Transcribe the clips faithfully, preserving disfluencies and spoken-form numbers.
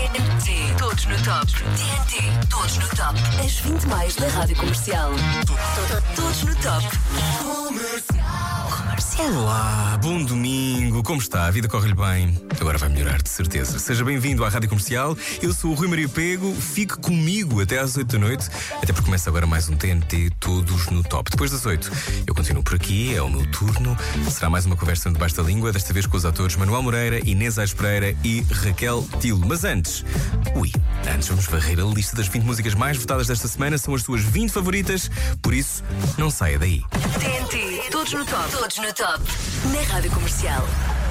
T, todos no top. T N T, todos no top. As vinte mais da Rádio Comercial. Todos no top. Comercial. Olá, bom domingo, como está? A vida corre-lhe bem? Agora vai melhorar, de certeza. Seja bem-vindo à Rádio Comercial. Eu sou o Rui Maria Pego. Fique comigo até às oito da noite, até porque começa agora mais um T N T Todos no Top. Depois das oito, eu continuo por aqui, é o meu turno. Será mais uma conversa debaixo da língua, desta vez com os atores Manuel Moreira, Inês Aires Pereira e Raquel Tilo. Mas antes, ui, antes vamos varrer a lista das vinte músicas mais votadas desta semana. São as suas vinte favoritas, por isso, não saia daí. T N T, todos no top. Todos no top. Na Rádio Comercial.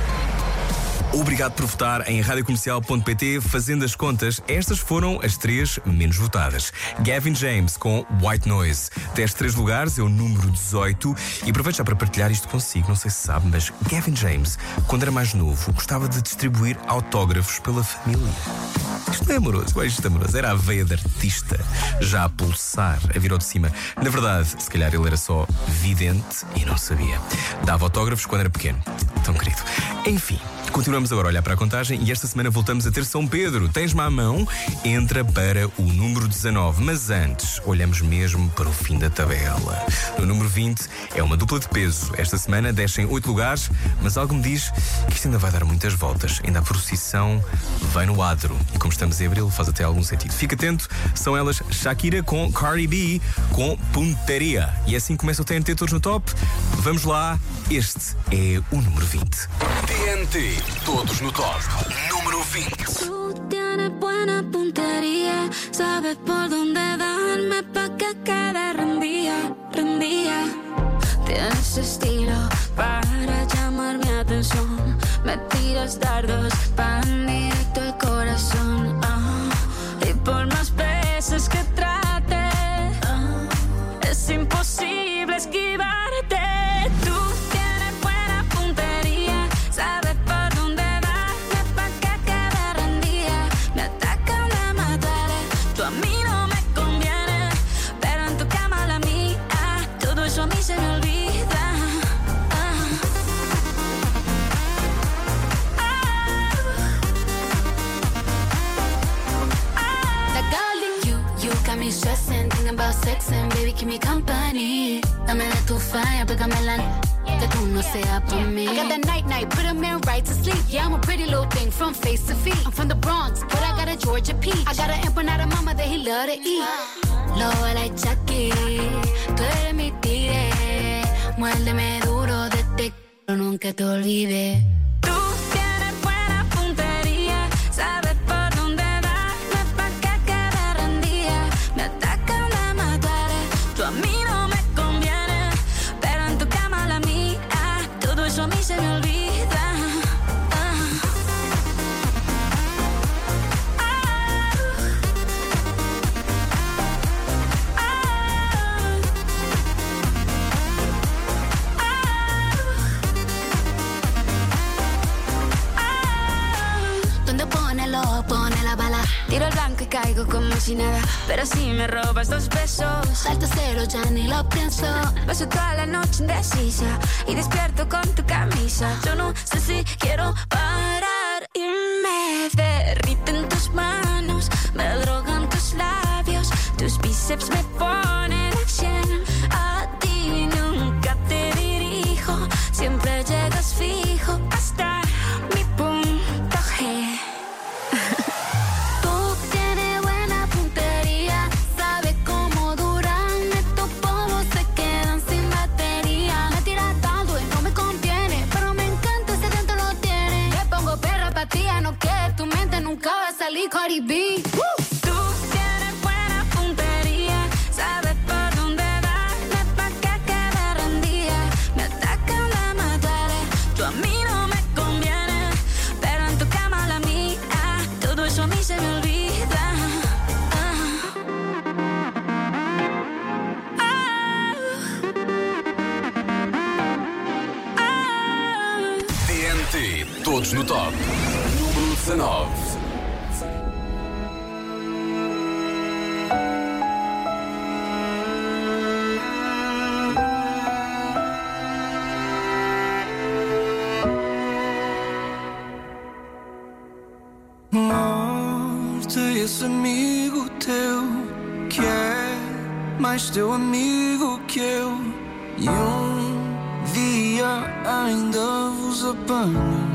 Obrigado por votar em radiocomercial ponto pt. Fazendo as contas, estas foram as três menos votadas. Gavin James com White Noise. Destes três lugares é o número dezoito. E aproveito já para partilhar isto consigo. Não sei se sabe, mas Gavin James, quando era mais novo, gostava de distribuir autógrafos pela família. Isto não é amoroso, eu acho isto amoroso. Era a veia de artista, já a pulsar, a vir ao de cima. Na verdade, se calhar ele era só vidente e não sabia. Dava autógrafos quando era pequeno. Tão querido. Enfim, continuamos agora a olhar para a contagem e esta semana voltamos a ter São Pedro. Tens-me à mão? Entra para o número dezanove. Mas antes, olhamos mesmo para o fim da tabela. No número vinte é uma dupla de peso. Esta semana descem oito lugares, mas algo me diz que isto ainda vai dar muitas voltas. Ainda a procissão vai no adro. E como estamos em abril, faz até algum sentido. Fica atento, são elas Shakira com Cardi B com Punteria. E assim começa o T N T Todos no Top. Vamos lá, este é o número vinte. T N T Todos no Top. Número vinte. Tú tienes buena puntería, sabes por dónde darme pa' que quede rendida, rendida. Tienes estilo para llamar mi atención. Me tiras dardos pan directo al corazón. Ah, y por más veces que trate, ah, es imposible esquivarte. Tú tienes buena puntería, sabes por dónde darme pa' que quede rendida. Me atacan, me mataré, tú a mí no me conviene, pero en tu cama la mía, todo eso a mí se me olvida. Me stressing, thinking about sex and baby keep me company. Dame de tu fire, pégame la que tú no seas por mí. I got that night night, put a man right to sleep. Yeah, I'm a pretty little thing from face to feet. I'm from the Bronx, but I got a Georgia peach. I got an empanada mama that he love to eat. Lobo like Chucky, tú eres mi tigre. Muérdeme duro desde que nunca te olvide. Tú tienes buena puntería, sabes por dónde darme pa' que quede rendida. Me atacan, me mataré, tú a mí no me conviene, pero en tu cama la mía, todo eso a mí se me olvida. Ah. Ah. Ah. Donde pone el ojo, pone la bala. Tiro el blanco y caigo como si nada, pero si me robas dos besos, salto cero, ya ni lo pienso. Paso toda la noche indecisa y despierto con tu camisa. Yo no sé si quiero parar y me derriten tus manos, me drogan tus labios, tus bíceps me ponen a cien. A ti nunca te dirijo, siempre llegas fijo hasta mi punto G. Tú tienes buena puntería, sabes cómo duran estos polvos, se quedan sin batería. Me tiras tanto y no me conviene, pero me encanta ese dentro lo tiene. Le pongo perra pa' ti, no que tu mente nunca va a salir Cardi B. Tú tienes buena puntería, sabes por dónde darme pa' que quede rendida. Me atacan, me mataré, tú a mí no me conviene, pero en tu cama la mía, todo eso a mí se me olvida. Ah. Ah. Ah. T N T Todos no Top. Número dezanove. Oh, falta esse amigo teu que é mais teu amigo que eu. E um dia ainda vos apanho.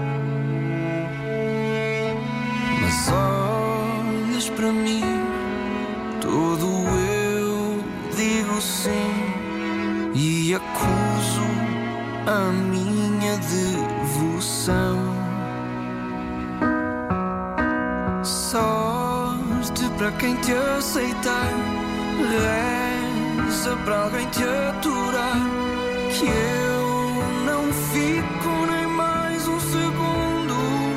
Mas olhas para mim, todo eu digo sim e acuso a minha devoção. Sorte para quem te aceitar, reza para alguém te aturar, que eu não fico nem mais um segundo.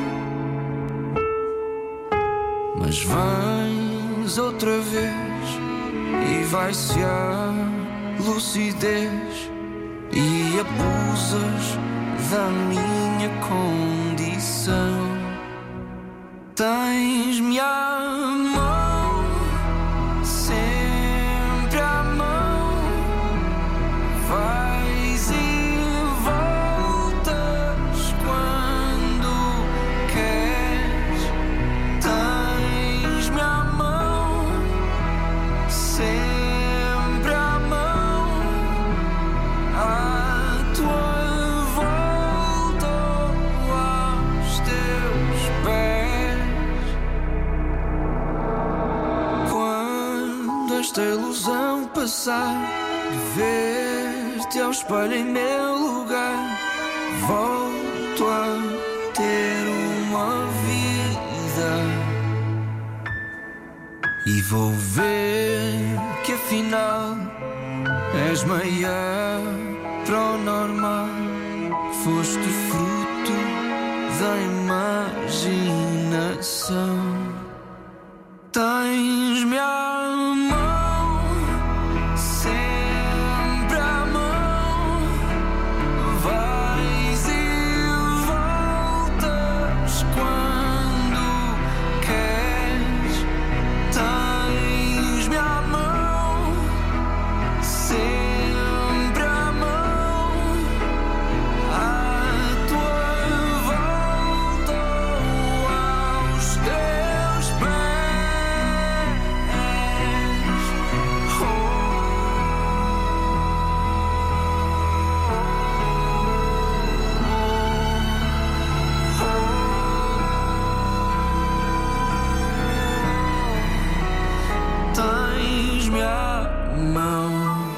Mas vens outra vez e vai-se a lucidez e abusas da minha condição. Tens-me à mão, sempre à mão, vais e voltas quando queres. Tens-me à mão, sempre à mão, à tua volta ou aos teus pés. Quando esta ilusão passar, de ver-te ao espelho em meu lugar, volto a ter uma vida e vou ver que afinal és meia para o normal. Foste fruto da imaginação. Tens-me à mão, sempre à mão, vais e voltas quando queres. Tens-me à mão, sempre à mão, à tua volta ou aos teus pés. Tens-me à mão.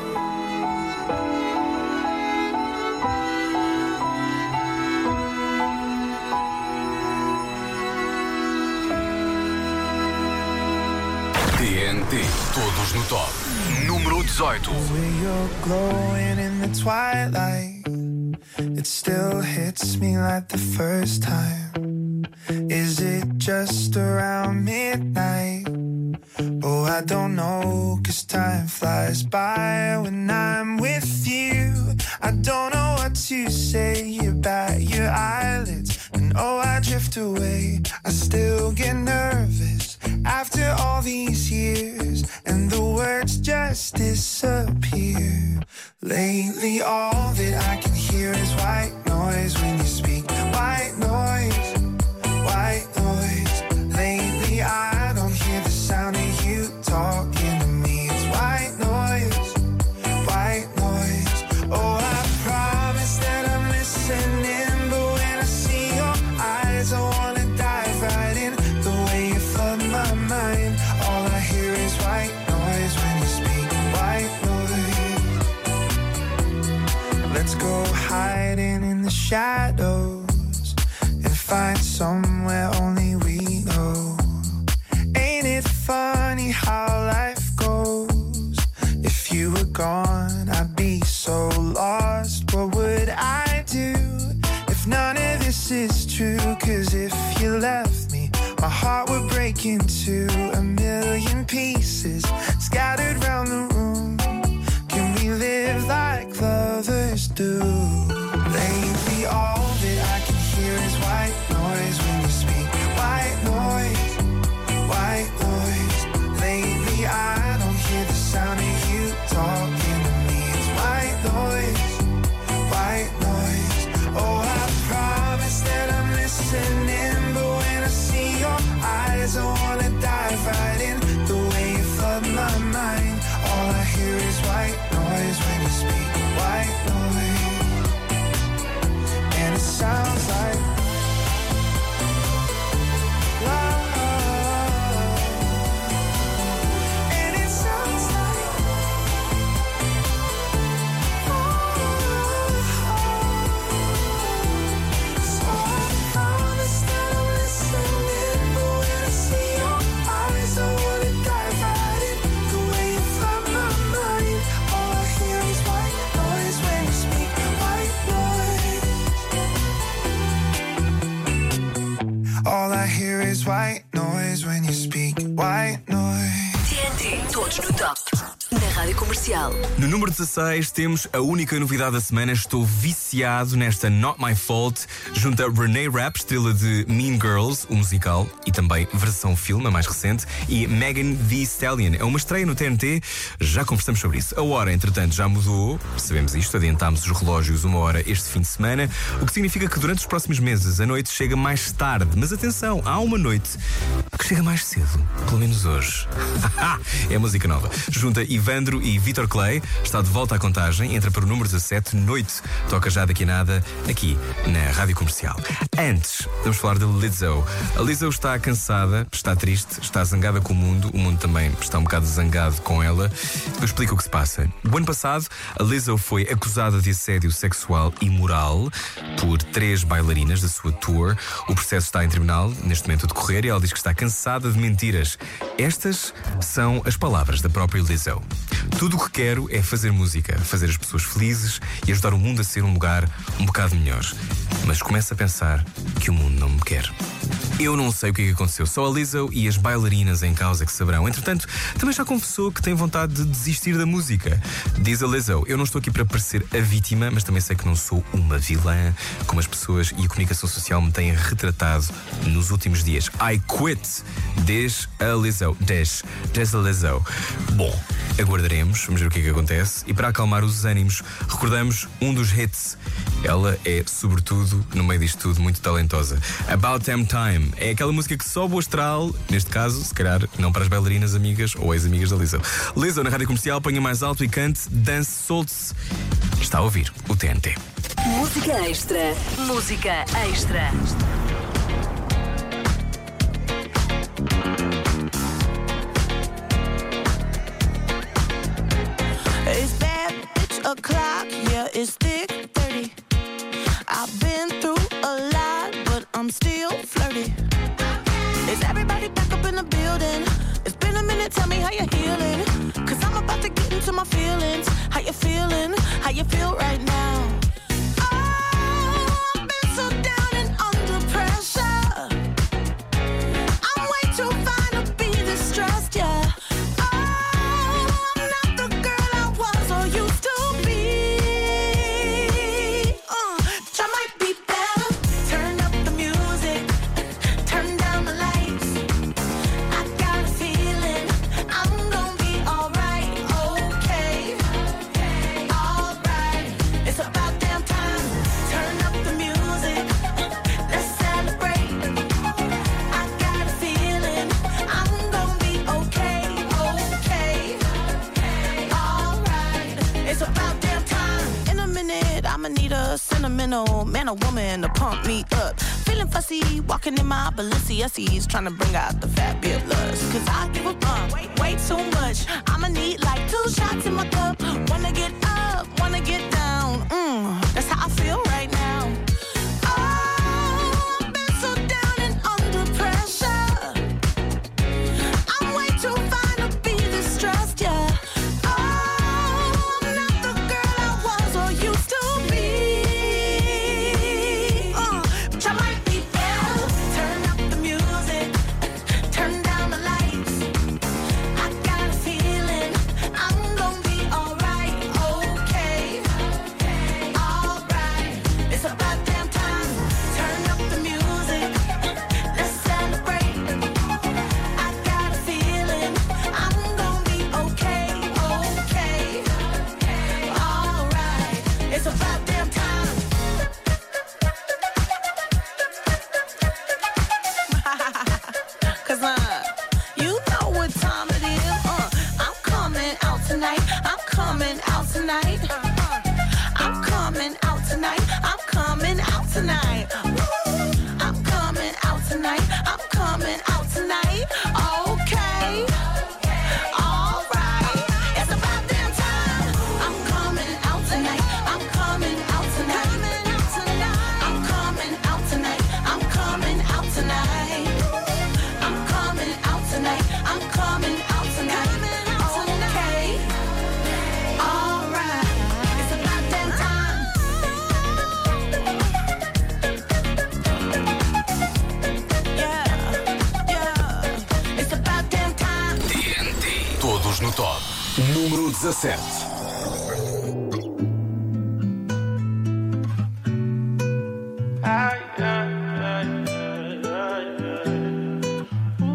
T N T, todos no top. Número dezoito. Way you're glowing in the twilight, it still hits me like the first time. Is it just around midnight? Oh, I don't know, 'cause time flies by when I'm with you. I don't know what to say, you bat your eyelids and oh, I drift away. I still get nervous after all these years, and the words just disappear. Lately all that I can hear is white noise when you speak. White noise, white noise. Lately I don't hear the sound of you talking to me. It's white noise, white noise. Oh, I promise that I'm listening, but when I see your eyes I wanna dive right in. The way you flood my mind, all I hear is white noise when you speak. White noise. Let's go hiding in the shadows and find somewhere only we know. Ain't it funny how life goes? If you were gone, I'd be so lost. What would I do if none of this is true? 'Cause if you left me, my heart would break into a million pieces, scattered round the room. Can we live like lovers do? Lately all that I can hear is white noise when you speak. White noise, white noise. Lately I don't hear the sound of you talking to me. It's white noise, white noise. Oh, I promise that I'm listening, but when I see your eyes I wanna hear is white noise when you speak. White noise. T N T, todos no top. Na Rádio Comercial. No número dezasseis temos a única novidade da semana. Estou viciado nesta Not My Fault. Junta Renee Rapp, estrela de Mean Girls, o musical, e também versão filme, a mais recente, e Megan Thee Stallion. É uma estreia no T N T. Já conversamos sobre isso. A hora, entretanto, já mudou. Sabemos isto, adiantámos os relógios uma hora este fim de semana, o que significa que durante os próximos meses a noite chega mais tarde. Mas atenção, há uma noite que chega mais cedo, pelo menos hoje. É música nova. Junta Ivandro e Vitor Clay. Está de volta à contagem. Entra para o número dezassete. Noite. Toca já daqui a nada, aqui na Rádio Comercial. Antes, vamos falar de Lizzo. A Lizzo está cansada, está triste, está zangada com o mundo. O mundo também está um bocado zangado com ela. Eu explico o que se passa. O ano passado, a Lizzo foi acusada de assédio sexual e moral por três bailarinas da sua tour. O processo está em tribunal, neste momento a decorrer, e ela diz que está cansada de mentiras. Estas são as palavras da própria Lizzo. Tudo o que quero é fazer música, fazer as pessoas felizes e ajudar o mundo a ser um lugar um bocado melhor. Mas começo a pensar que o mundo não me quer. Eu não sei o que é que aconteceu, só a Lizzo e as bailarinas em causa que saberão. Entretanto, também já confessou que tem vontade de desistir da música. Diz a Lizzo: eu não estou aqui para parecer a vítima, mas também sei que não sou uma vilã, como as pessoas e a comunicação social me têm retratado nos últimos dias. I quit, diz a Lizzo. Diz, diz a Lizzo. Bom, aguardaremos, vamos ver o que é que acontece. E para acalmar os ânimos, recordamos um dos hits. Ela é, sobretudo, no meio disto tudo, muito talentosa. About Damn Time. É aquela música que sobe o astral, neste caso, se calhar, não para as bailarinas amigas ou ex-amigas da Lizzo. Lizzo na Rádio Comercial, ponha mais alto e cante Dance Solte-se. Está a ouvir o T N T. Música extra. Música extra. It's bad bitch o'clock, yeah, it's thick thirty. I've been through a lot, but I'm still flirty. Is everybody back up in the building? It's been a minute, tell me how you're healing. Cause I'm about to get into my feelings. How you feeling? How you feel right now? Oh, I've been so down and under pressure. I'm way too fine to be distressed, yeah. Sentimental man or woman to pump me up. Feeling fussy, walking in my Balenciennes, trying to bring out the fabulous. Cause I give a fuck way, way too much. I'ma need like two shots in my cup. Wanna get up, wanna get down. Mmm, that's how I feel right now. Oh, I've been so down and under pressure. I'm way too fine to be distressed, yeah. no top. Número dezassete. Ai, ai, ai, ai, ai, ai.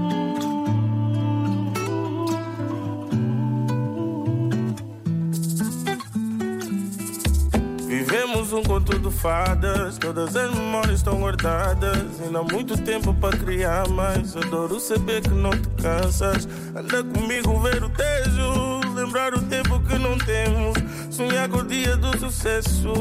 Vivemos um conto de fadas, todas as memórias estão guardadas. Ainda há muito tempo para criar, mas adoro saber que não te cansas. Anda comigo ver o tejo, lembrar o tempo que não temos, sonhar com o dia do sucesso.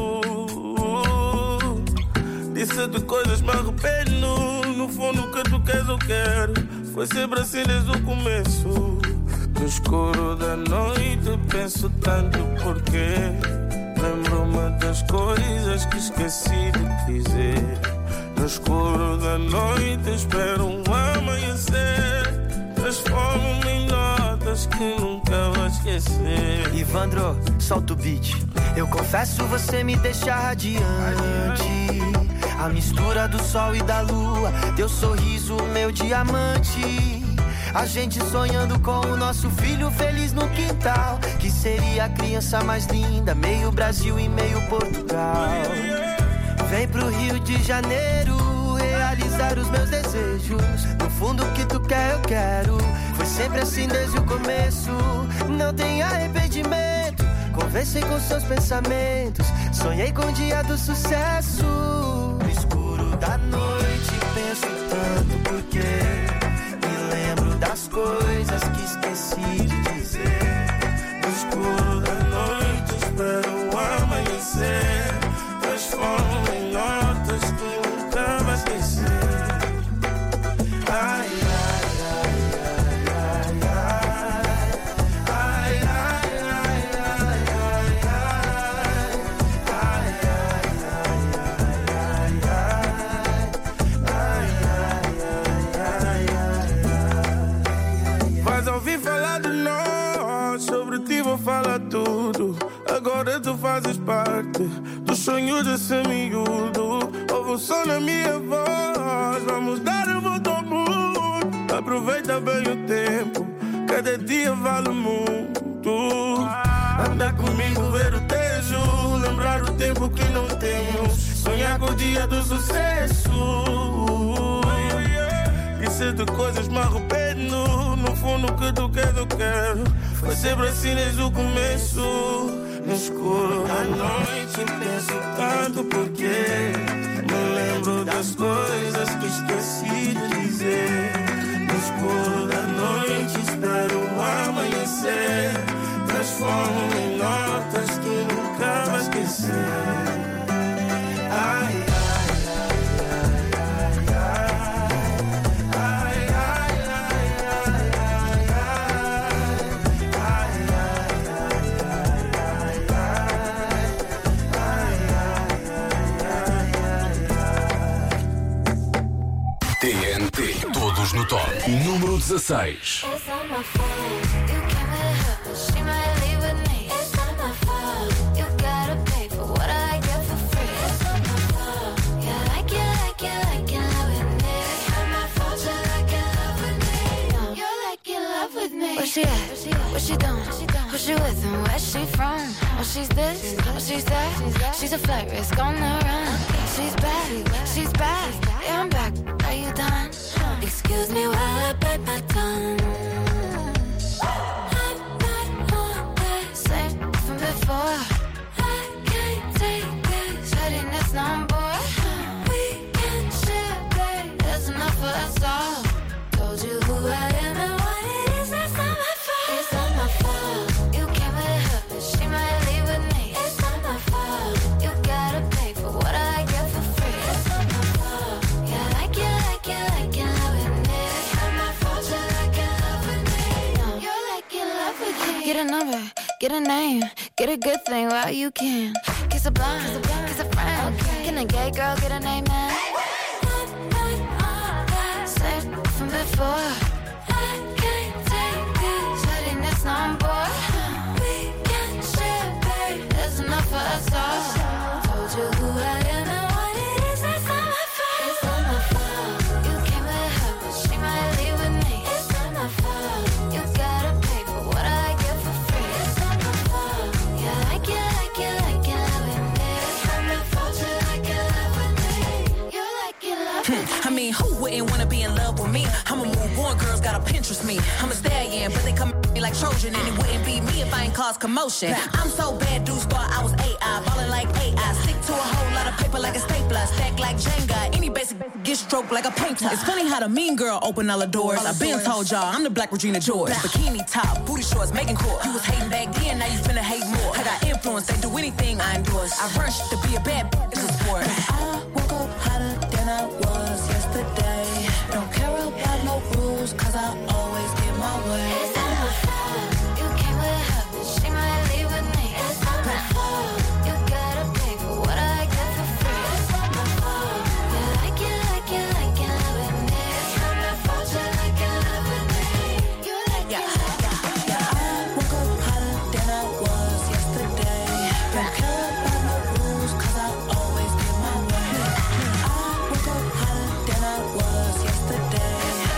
Disse de coisas me arrependo, no fundo o que tu queres eu quero. Foi sempre assim desde o começo. No escuro da noite penso tanto porquê. Lembro-me das coisas que esqueci de dizer. No escuro da noite espero um amanhecer. Transformo-me em notas que nunca vou esquecer. Ivandro, solta o beat. Eu confesso, você me deixa radiante. A mistura do sol e da lua, teu sorriso, meu diamante. A gente sonhando com o nosso filho feliz no quintal, que seria a criança mais linda, meio Brasil e meio Portugal. Vem pro Rio de Janeiro realizar os meus desejos. No fundo o que tu quer eu quero. Foi sempre assim desde o começo. Não tem arrependimento. Conversei com seus pensamentos. Sonhei com o dia do sucesso. No escuro da noite penso tanto porque me lembro das coisas que esqueci de dizer. No escuro da noite espero o amanhecer. Transformo em notas que nunca vai esquecer. Ai, ai, ai, ai, ai, ai. Ai, ai, ai, ai, ai, ai. Ai, ai, ai, ai, ai, ai. Vais ouvir falar de nós, sobre ti vou falar tudo. Agora tu fazes parte dos sonhos desse miúdo. Ouve o som na minha voz, vamos dar a volta ao mundo. Aproveita bem o tempo, cada dia vale muito. Anda comigo ver o tejo, lembrar o tempo que não temos, sonhar com o dia do sucesso. Disse de coisas me arrependo, no fundo o que tu queres eu quero. Foi sempre assim desde o começo. No escuro da noite penso tanto porque me lembro das coisas que esqueci de dizer. No escuro da noite espero o amanhecer. Transformo em notas que nunca vai esquecer. Ai, todos no top. Número dezasseis. Where she at? What she doing? Who she with and where she from? Oh, she's this, oh, she's that. She's a flight risk on the run. She's back, she's back. Yeah, I'm back. Are you done? Excuse me while I bite my tongue. I'm not on that same from before. I can't take this headiness no more. We can share, babe. There's enough for us all. Told you who I am and what it is. That's not my fault. It's not my fault. You came with her, but she might leave with me. It's not my fault. You gotta pay for what I get for free. It's not my fault. Yeah, like you, like you, like you love with me. It's not my fault. You like you love with me. No, you're like you love with me. Get a number, get a name, get a good thing while you can. Kiss a blind, kiss a, blind. Kiss a friend. Okay. Can a gay girl get an amen? Same from before. I can't take this headiness no more. We can share, babe. There's enough for us all. Told you who I am and what it is. That's not my fault. It's not my fault. You came with her, but she might leave with me. It's not my fault. You gotta pay for what I get. move. Born girls gotta Pinterest me. I'm a stallion, but they come at me like Trojan, and it wouldn't be me if I ain't cause commotion. I'm so bad, dudes thought I was A I, ballin' like A I. Stick to a whole lot of paper like a stapler, stack like Jenga. Any basic get stroked like a painter. It's funny how the mean girl open all the doors. I've been told y'all I'm the Black Regina George. Bikini top, booty shorts, making court. You was hating back then, now you finna hate more. I got influence, they do anything I endorse. I run shit to be a bad bitch, it's a sport. I woke up hotter than I was yesterday. Don't care about no rules, cause I always get my way. It's not my fault. You came with her, but she might leave with me. It's not my fault. You gotta pay for what I get for free. It's not my fault. You like it, like it, like it, love with me. It's not my fault. You like it, love with me. You like Yeah, it, love yeah, yeah. I woke up hotter than I was yesterday. Don't care about no rules, cause I always get my way. I woke up hotter than I was yesterday.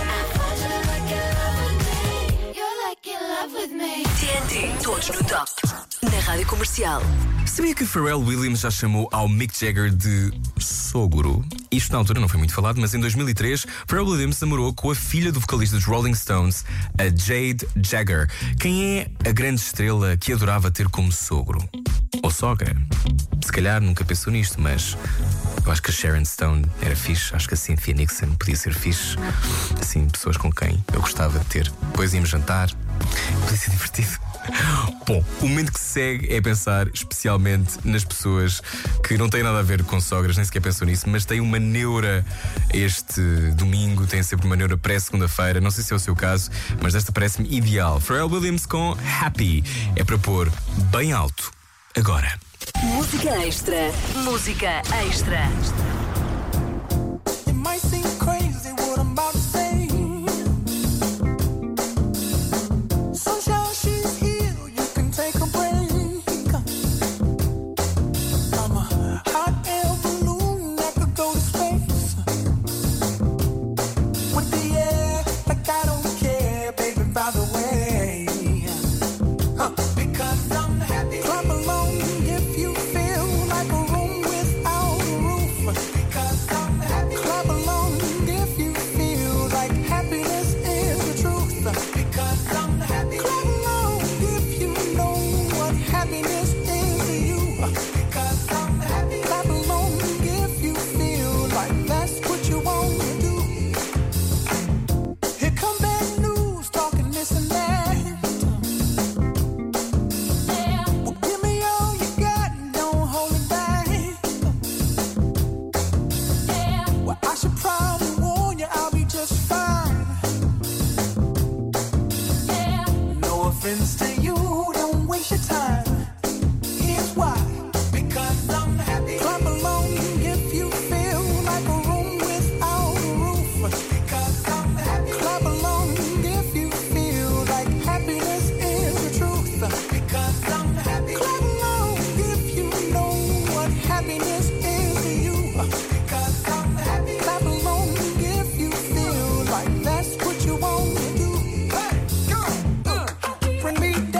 T N T, todos no top. Na Rádio Comercial. Sabia que Pharrell Williams já chamou ao Mick Jagger de sogro? Isto na altura não foi muito falado, mas em dois mil e três Pharrell Williams namorou com a filha do vocalista dos Rolling Stones, a Jade Jagger. Quem é a grande estrela que adorava ter como sogro? Ou sogra? Se calhar nunca pensou nisto, mas eu acho que a Sharon Stone era fixe. Acho que a Cynthia Nixon podia ser fixe. Assim, pessoas com quem eu gostava de ter. Depois íamos jantar. Podia ser divertido. Bom, o momento que se segue é pensar especialmente nas pessoas que não têm nada a ver com sogras, nem sequer pensam nisso, mas têm uma neura este domingo, têm sempre uma neura pré-segunda-feira. Não sei se é o seu caso, mas esta parece-me ideal. Pharrell Williams com Happy. É para pôr bem alto agora. Música extra. Música extra. It might seem crazy what I'm about to say. Sunshine, she's here, you can take a break. I'm a hot air balloon that could go to space. With the air, like I don't care, baby, by the way. Huh. Because I'm happy. Clap along if you feel like a room without a roof. Because I'm happy. Clap along if you feel like happiness is the truth. Because I'm happy. Clap along if you know what happiness is to you. Because I'm happy. Clap along if you feel like that's what you want to do. Here come bad news, talking this and that. Well, give me all you got, don't hold it back. Well, I should probably warn you, I'll be just fine. No offense to you, don't waste your time. Here's why. Because I'm happy. Clap along if you feel like a room without a roof. Because I'm happy. Clap along if you feel like happiness is the truth. Because I'm happy. Clap along if you know what happiness is to you. Because I'm happy. Clap along if you feel like that's what you want to do. Hey, go, uh, bring me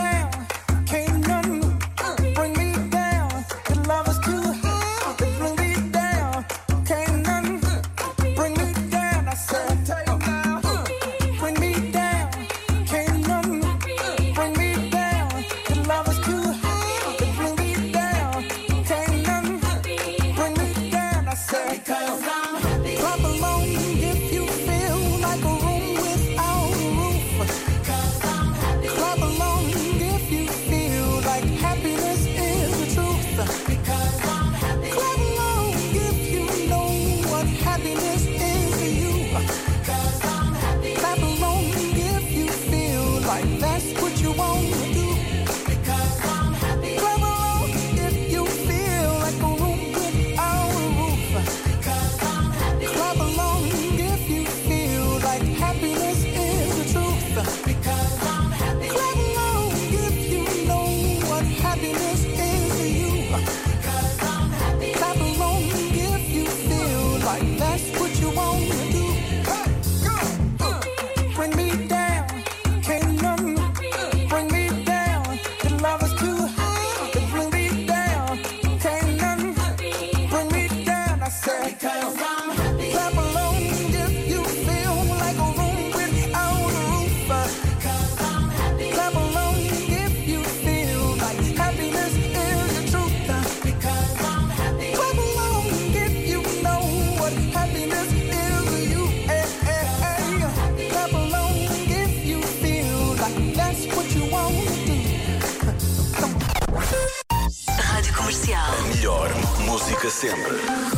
Toca sempre.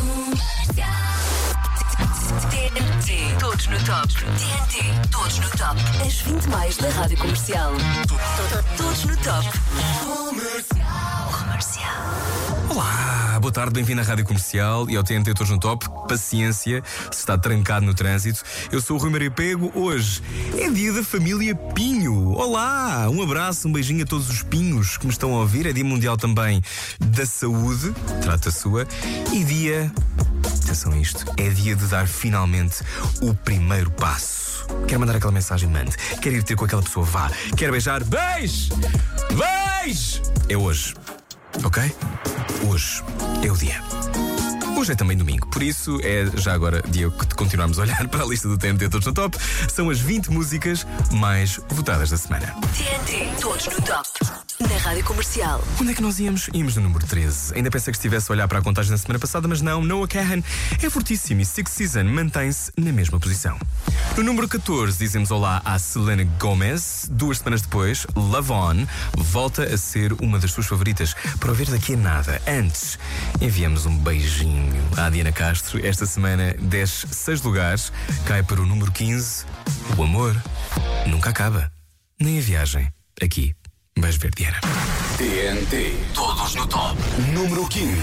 T N T, todos no top. T N T, todos no top. As vinte mais da Rádio Comercial. Todos no top. Comercial. Comercial. Olá, boa tarde, bem-vindo à Rádio Comercial e ao T N T Todos no Top. Paciência, se está trancado no trânsito. Eu sou o Rui Maria Pego. Hoje é dia da família Pinho. Olá, um abraço, um beijinho a todos os pinhos que me estão a ouvir. É dia mundial também da saúde, trata sua. E dia, atenção a isto, é dia de dar finalmente o primeiro passo. Quer mandar aquela mensagem, mande. Quer ir ter com aquela pessoa, vá. Quer beijar, beijo! Beijo! É hoje, ok? Hoje é o dia. Hoje é também domingo, por isso é já agora dia que continuamos a olhar para a lista do T N T Todos no Top. São as vinte músicas mais votadas da semana. T N T, todos no top. Na Rádio Comercial. Onde é que nós íamos? Íamos no número treze. Ainda pensei que estivesse a olhar para a contagem da semana passada, mas não. Noah Kahan é fortíssimo e Six Season mantém-se na mesma posição. No número catorze dizemos olá à Selena Gomez. Duas semanas depois, Love On volta a ser uma das suas favoritas para ouvir daqui a nada. Antes, enviamos um beijinho à Diana Castro. Esta semana desce seis lugares, cai para o número quinze. O amor nunca acaba, nem a viagem. Aqui vais ver, Diana. T N T, todos no top. Número quinze.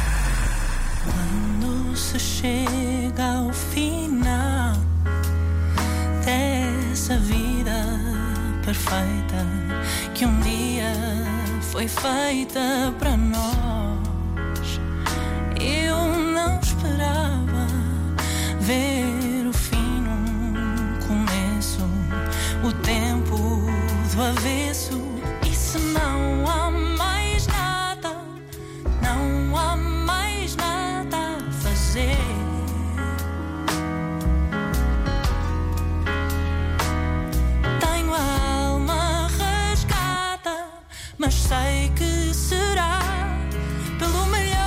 Quando se chega ao final dessa vida perfeita que um dia foi feita para nós, eu não esperava ver o fim num começo, o tempo do avesso. E se não há mais nada, não há mais nada a fazer, tenho a alma rasgada, mas sei que será pelo melhor.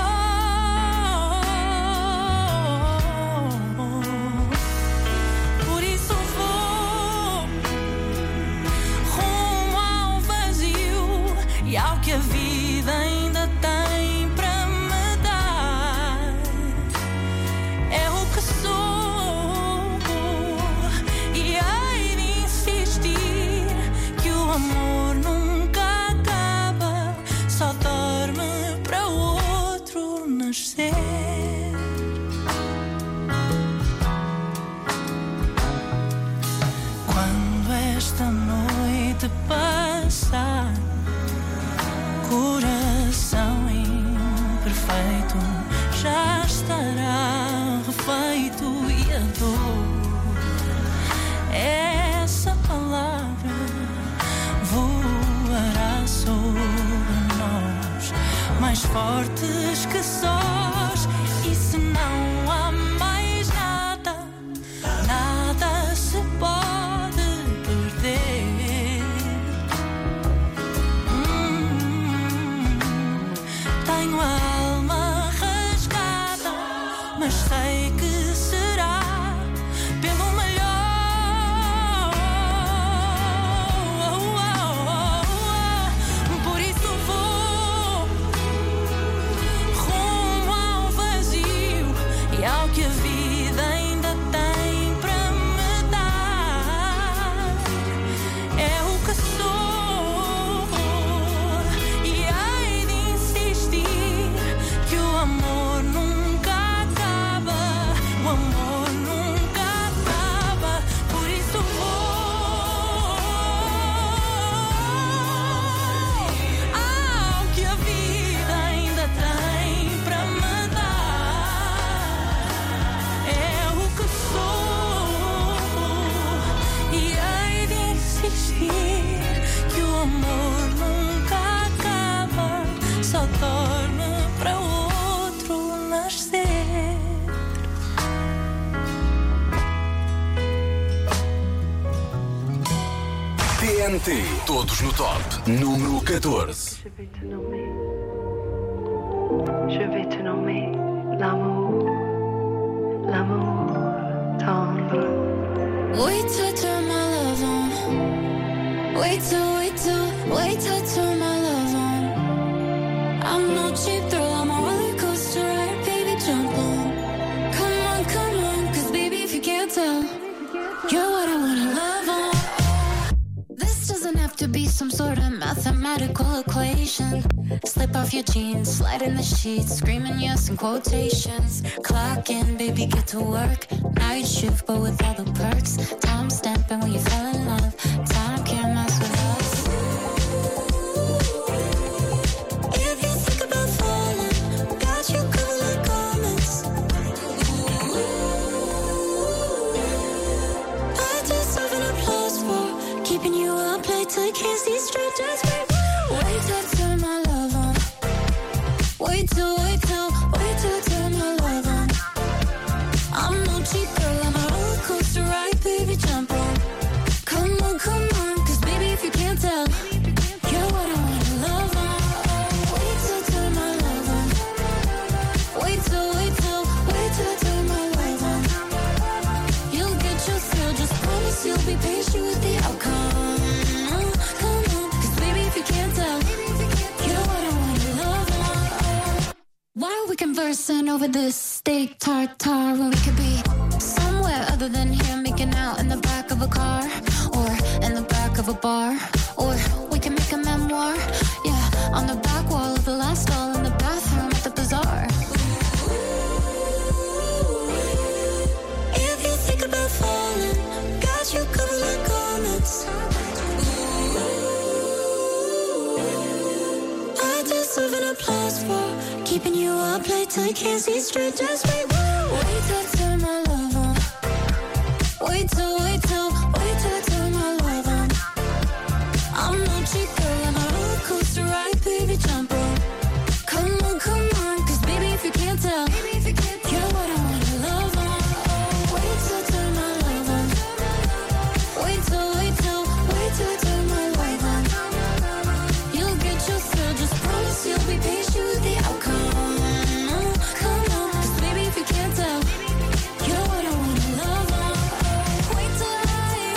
Por isso vou rumo ao vazio e ao que a vida ainda tem para me dar. É o que sou e hei de insistir que o amor nunca acaba, só dorme para o outro nascer. Quando esta noite passar, coração imperfeito já estará refeito e a dor, essa palavra voará sobre nós, mais fortes que sós. E se não há mais nada, nada se pode perder. Hum, tenho a alma rasgada, mas sei que será pelo melhor. Por isso vou rumo ao vazio e ao que a vida ainda tem para me dar. É o que sou e hei de insistir que o amor nunca acaba, o amor nunca acaba. Por isso vou ao que a vida ainda tem para me dar. É o que sou e hei de insistir que o amor nunca acaba, só dorme para outro nascer. T N T, todos no top. Número catorze. Je vais te nommer, je vais te nommer l'amour, l'amour tendre. Wait till turn my love on. Wait till, wait till, wait till turn my love on. I'm no cheap thrill, I'm a roller coaster ride. to be some sort of mathematical equation. Slip off your jeans, slide in the sheets, screaming yes in quotations. Clock in, baby, get to work. Night shift, but with all the perks. Time stamping when you fell in love. Time can't mess with us. If you think about falling, got you covered like garments. I deserve an applause for keeping you up late till you can't see straight. Just wait, wait till I turn my love on. Wait till, wait till, wait till I turn my love on. I'm no cheap girl, I'm a roller coaster ride, baby, jump on. Come on, come on, cause baby, if you can't tell, you're what I wanna love on. Oh, wait till I turn my love on. Wait till, wait till, wait till I turn my love on. You'll get your thrill, just promise you'll be patient with the outcome. Come on, cause baby, if you can't tell, you're what I wanna love on. Why are we conversing over this steak tartare when we could be somewhere other than here, making out in the back of a car or in the back of a bar, or we can make a memoir, yeah, on the back wall of the last stall in the bathroom at the bazaar. If you think about falling, got you covered like garments. I deserve an applause for keeping you up late till you can't see straight. Just wait, wait till I turn my love on. Wait till, wait till, wait till I turn my love on. I'm no cheap girl, I'm a roller coaster ride, baby, jump on. Come on, come on, cause baby, if you can't tell, you're what I wanna love on. Oh, wait till I turn my love on. Wait till, wait till, wait till I turn my love on. You'll get your thrill, just promise you'll be patient with the outcome. Come on, cause baby, if you can't tell, you're what I wanna love on. Wait till I,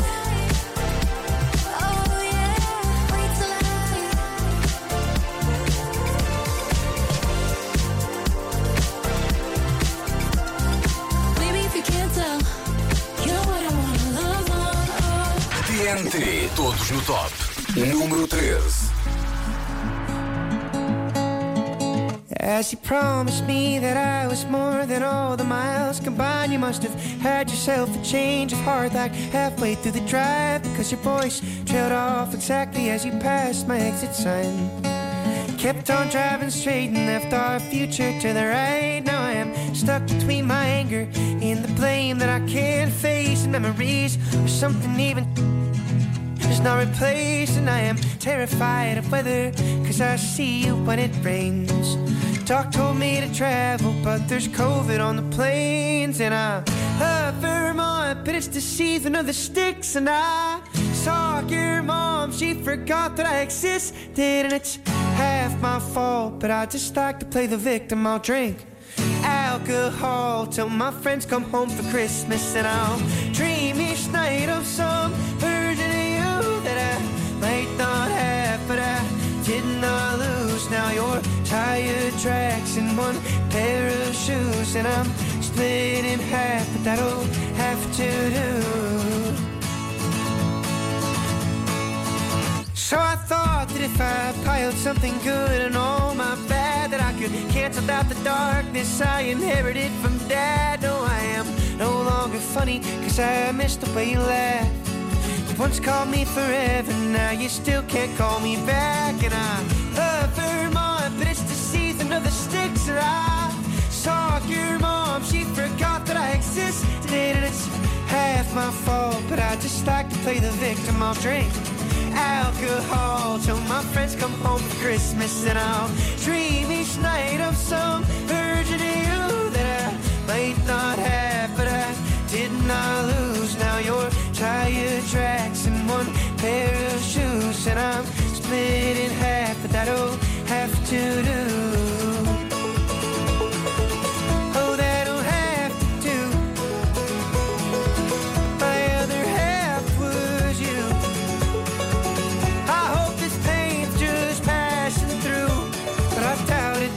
oh yeah, wait till I. Baby, if you can't tell, you're what I wanna love on. T N T, todos no top. Número treze. As you promised me that I was more than all the miles combined, you must have had yourself a change of heart like halfway through the drive, because your voice trailed off exactly as you passed my exit sign. Kept on driving straight and left our future to the right. Now I am stuck between my anger and the blame that I can't face, and memories or something even is not replaced. And I am terrified of weather, cause I see you when it rains. Doc told me to travel, but there's COVID on the planes. And I love Vermont, but it's the season of the sticks. And I saw your mom, she forgot that I existed. And it's half my fault, but I just like to play the victim. I'll drink alcohol till my friends come home for Christmas. And I'll dream each night of some version of you that I might not have, but I did not lose. Now you're tire tracks and one pair of shoes, and I'm split in half, but that'll have to do. So I thought that if I piled something good and all my bad, that I could cancel out the darkness I inherited from Dad. No, I am no longer funny, cause I missed the way you laughed. You once called me forever, now you still can't call me back. And I love Vermont, but it's the season of the sticks. And I saw your mom, she forgot that I existed. And it's half my fault, but I just like to play the victim. I'll drink alcohol till my friends come home for Christmas. And I'll dream each night of some version of you that I might not have, but I did not lose. Now you're tire tracks and one pair of shoes, and I'm split in half, but that'll have to do. Oh, that'll have to do. My other half was you. I hope this pain's just passing through, but I doubt it.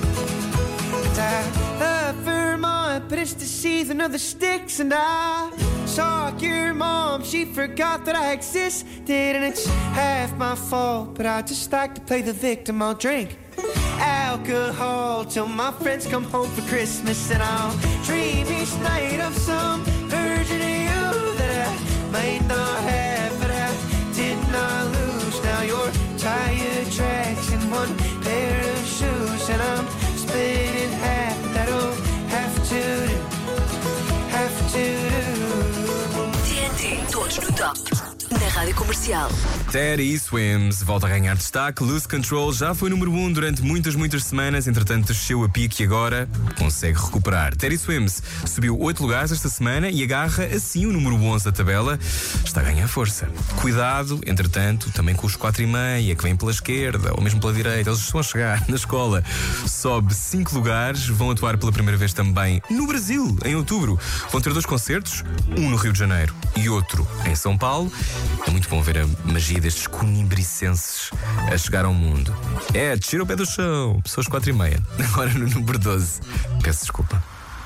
I love Vermont, but it's the season of the sticks. And I saw like your mom, she forgot that I existed. And it's half my fault, but I just like to play the victim. I'll drink alcohol till my friends come home for Christmas. And I'll dream each night of some version of you that I might not have, but I did not lose. Now you're tire tracks and one pair of shoes, and I'm split in half. That'll have to do, have to do. T N T, todos no top. Na Rádio Comercial. Teddy Swims volta a ganhar destaque. Lose Control já foi número um durante muitas, muitas semanas. Entretanto, desceu a pique e agora consegue recuperar. Teddy Swims subiu oito lugares esta semana e agarra assim o número onze da tabela. Está a ganhar força. Cuidado, entretanto, também com os quatro e meia que vêm pela esquerda ou mesmo pela direita. Eles estão a chegar na escola. Sobe cinco lugares. Vão atuar pela primeira vez também no Brasil, em outubro. Vão ter dois concertos, um no Rio de Janeiro e outro em São Paulo. É muito bom ver a magia destes conimbricenses a chegar ao mundo. É, tira o pé do chão. Pessoas quatro e meia. Agora no número doze. Peço desculpa.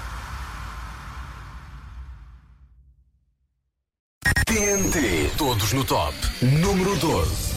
T N T, todos no top. Número doze.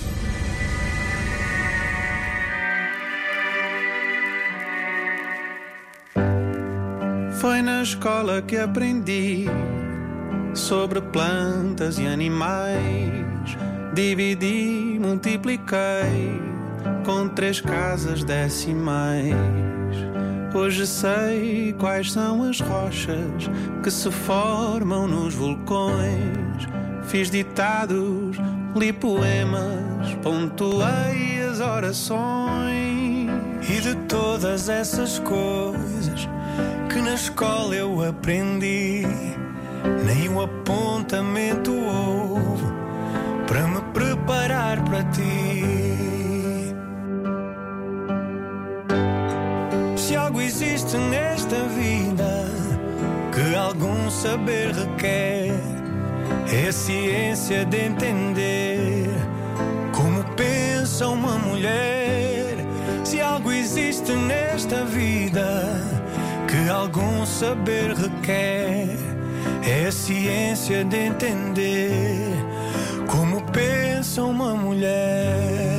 Foi na escola que aprendi sobre plantas e animais. Dividi, multipliquei com três casas decimais. Hoje sei quais são as rochas que se formam nos vulcões. Fiz ditados, li poemas, pontuei as orações. E de todas essas coisas que na escola eu aprendi, nem um apontamento houve para me preparar para ti. Se algo existe nesta vida que algum saber requer, é a ciência de entender como pensa uma mulher. Se algo existe nesta vida que algum saber requer, é a ciência de entender como pensa uma mulher.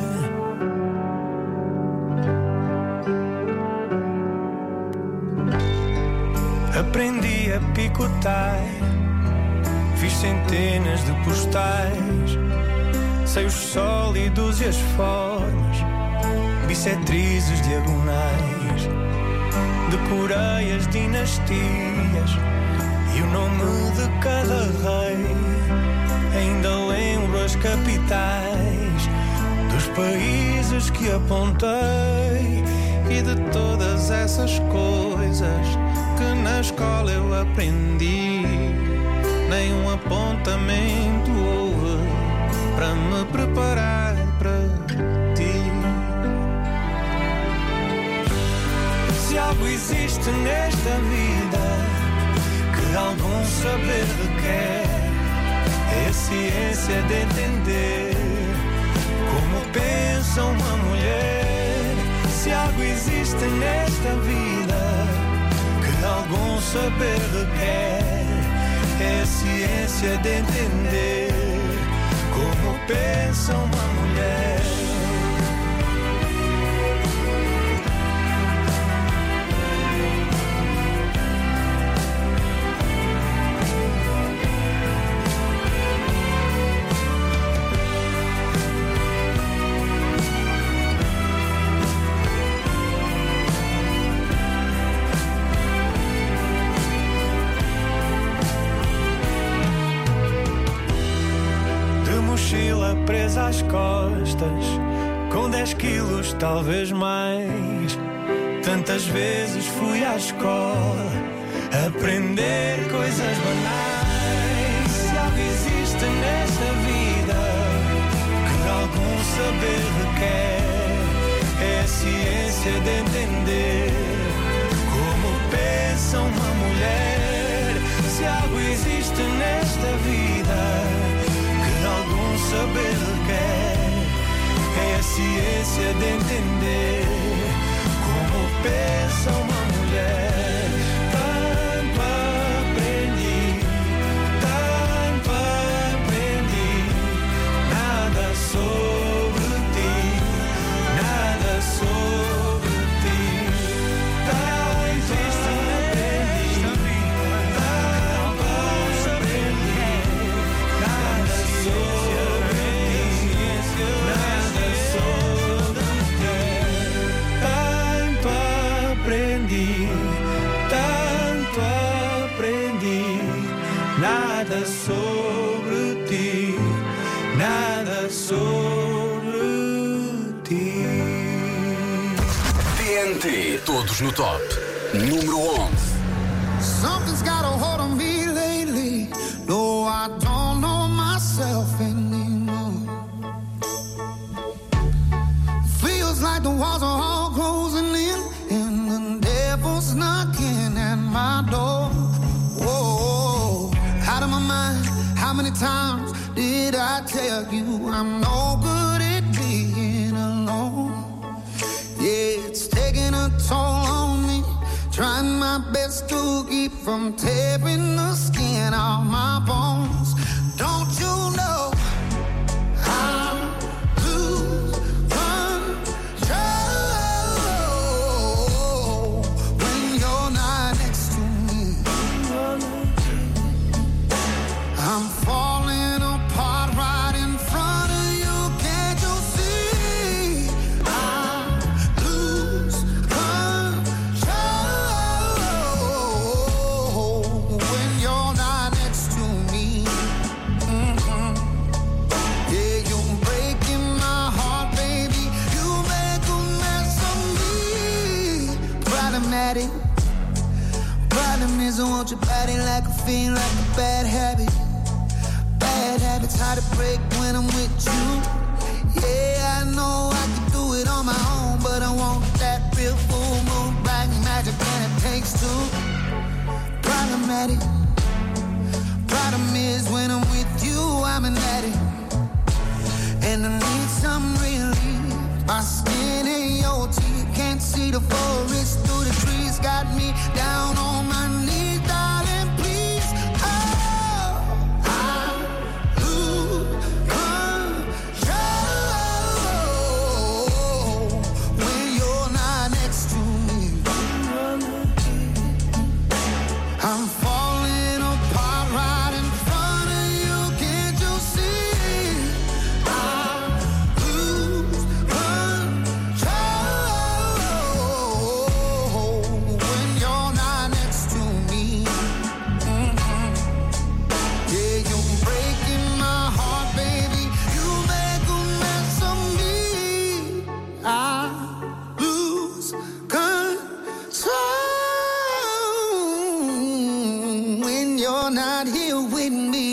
Aprendi a picotar, fiz centenas de postais, sei os sólidos e as formas, bissetrizes diagonais, decorei as dinastias e o nome de cada rei. Ainda lembro as capitais dos países que apontei. E de todas essas coisas que na escola eu aprendi, nem um apontamento houve para me preparar para ti. Se algo existe nesta vida que algum saber requer, é a ciência de entender como pensa uma mulher. Se algo existe nesta vida que algum saber requer, é a ciência de entender como pensa uma mulher. Presa às costas, com dez quilos, talvez mais. Tantas vezes fui à escola aprender coisas banais. Se algo existe nesta vida que algum saber requer, é a ciência de entender como pensa uma mulher. Se algo existe nesta vida algum saber requer, é a ciência de entender como pensa uma mulher. Tanto aprendi, sobre ti. T N T, todos no top. Número onze. Something's got a hold on me lately. No, I don't know myself anymore. Feels like the walls are all closing in, and the devil's knocking at my door. Whoa, out of my mind. How many times did I tell you I'm no good at being alone? Yeah, it's taking a toll on me. Trying my best to keep from tearing the skin off my bones. Don't you know I lose control when you're not next to me? I'm falling apart right in front of you. Can't you see? I lose control when you're not next to me. Mm-hmm. Yeah, you're breaking my heart, baby. You make a mess of me. Problematic. Problem is I want your body like a fiend, like a bad habit. Bad habits hard to break when I'm with you. Yeah, I know I can do it on my own, but I want that real full moon, black magic, and it takes two. Problematic. Problem is when I'm with you, I'm an addict, and I need some relief. My skin and your teeth can't see the forest through the trees. Got me down on my knees, darling, please. Oh, I lose control when you're not next to me. I'm falling apart right in front of you. Can't you see? I lose control when you're not next to me. Mhm. Yeah, you're breaking my heart, baby. You make a mess of me. I lose control when you're not here with me.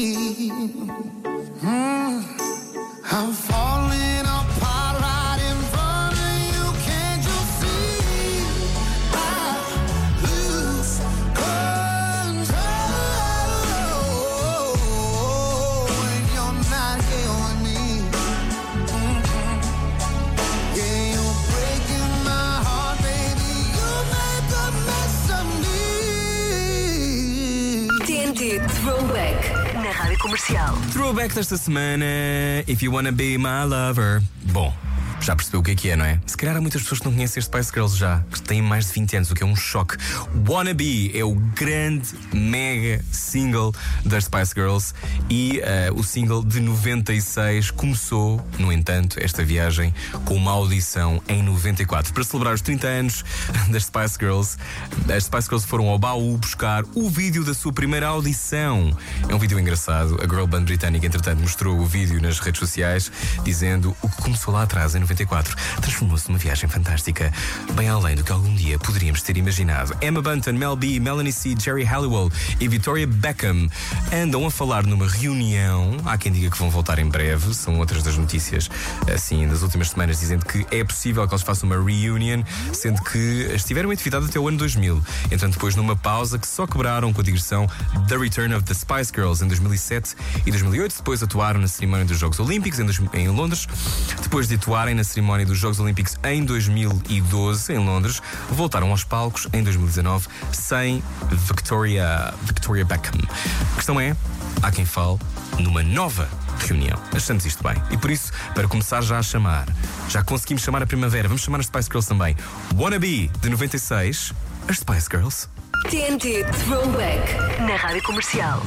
Mm. I'm falling apart right in front of you. Can't you see? I lose control when you're not here with me. Mhm. Yeah, you're breaking my heart, baby. You make a mess of me. T N T Throwback na Rádio Comercial. Throwback desta semana, If You Wanna Be My Lover. Bom, já percebeu o que é que é, não é? Se calhar há muitas pessoas que não conhecem este Spice Girls já, que têm mais de vinte anos, o que é um choque. Wanna Be é o grande, mega single das Spice Girls e uh, o single de noventa e seis começou, no entanto, esta viagem com uma audição em noventa e quatro. Para celebrar os trinta anos das Spice Girls, as Spice Girls foram ao baú buscar o vídeo da sua primeira audição. É um vídeo engraçado. A girl band britânica, entretanto, mostrou o vídeo nas redes sociais, dizendo o que começou lá atrás, em noventa e quatro, transformou-se numa viagem fantástica, bem além do que algum dia poderíamos ter imaginado. Emma Bunton, Mel B, Melanie C, Jerry Halliwell e Victoria Beckham andam a falar numa reunião. Há quem diga que vão voltar em breve. São outras das notícias, assim, das últimas semanas, dizendo que é possível que eles façam uma reunion, sendo que estiveram em atividade até o ano dois mil. Entrando depois numa pausa que só quebraram com a digressão The Return of the Spice Girls em dois mil e sete e dois mil e oito. Depois atuaram na cerimónia dos Jogos Olímpicos em, em Londres. Depois de atuarem na cerimónia dos Jogos Olímpicos em dois mil e doze em Londres, voltaram aos palcos em dois mil e dezanove sem Victoria, Victoria Beckham. A questão é, há quem fale numa nova reunião. Achamos isto bem. E por isso, para começar já a chamar, já conseguimos chamar a primavera, vamos chamar as Spice Girls também. Wanna Be, de noventa e seis, as Spice Girls. T N T Throwback na Rádio Comercial.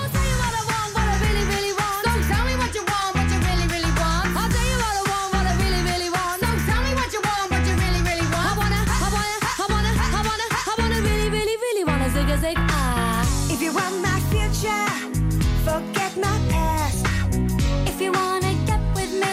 If you want my future, forget my past. If you wanna get with me,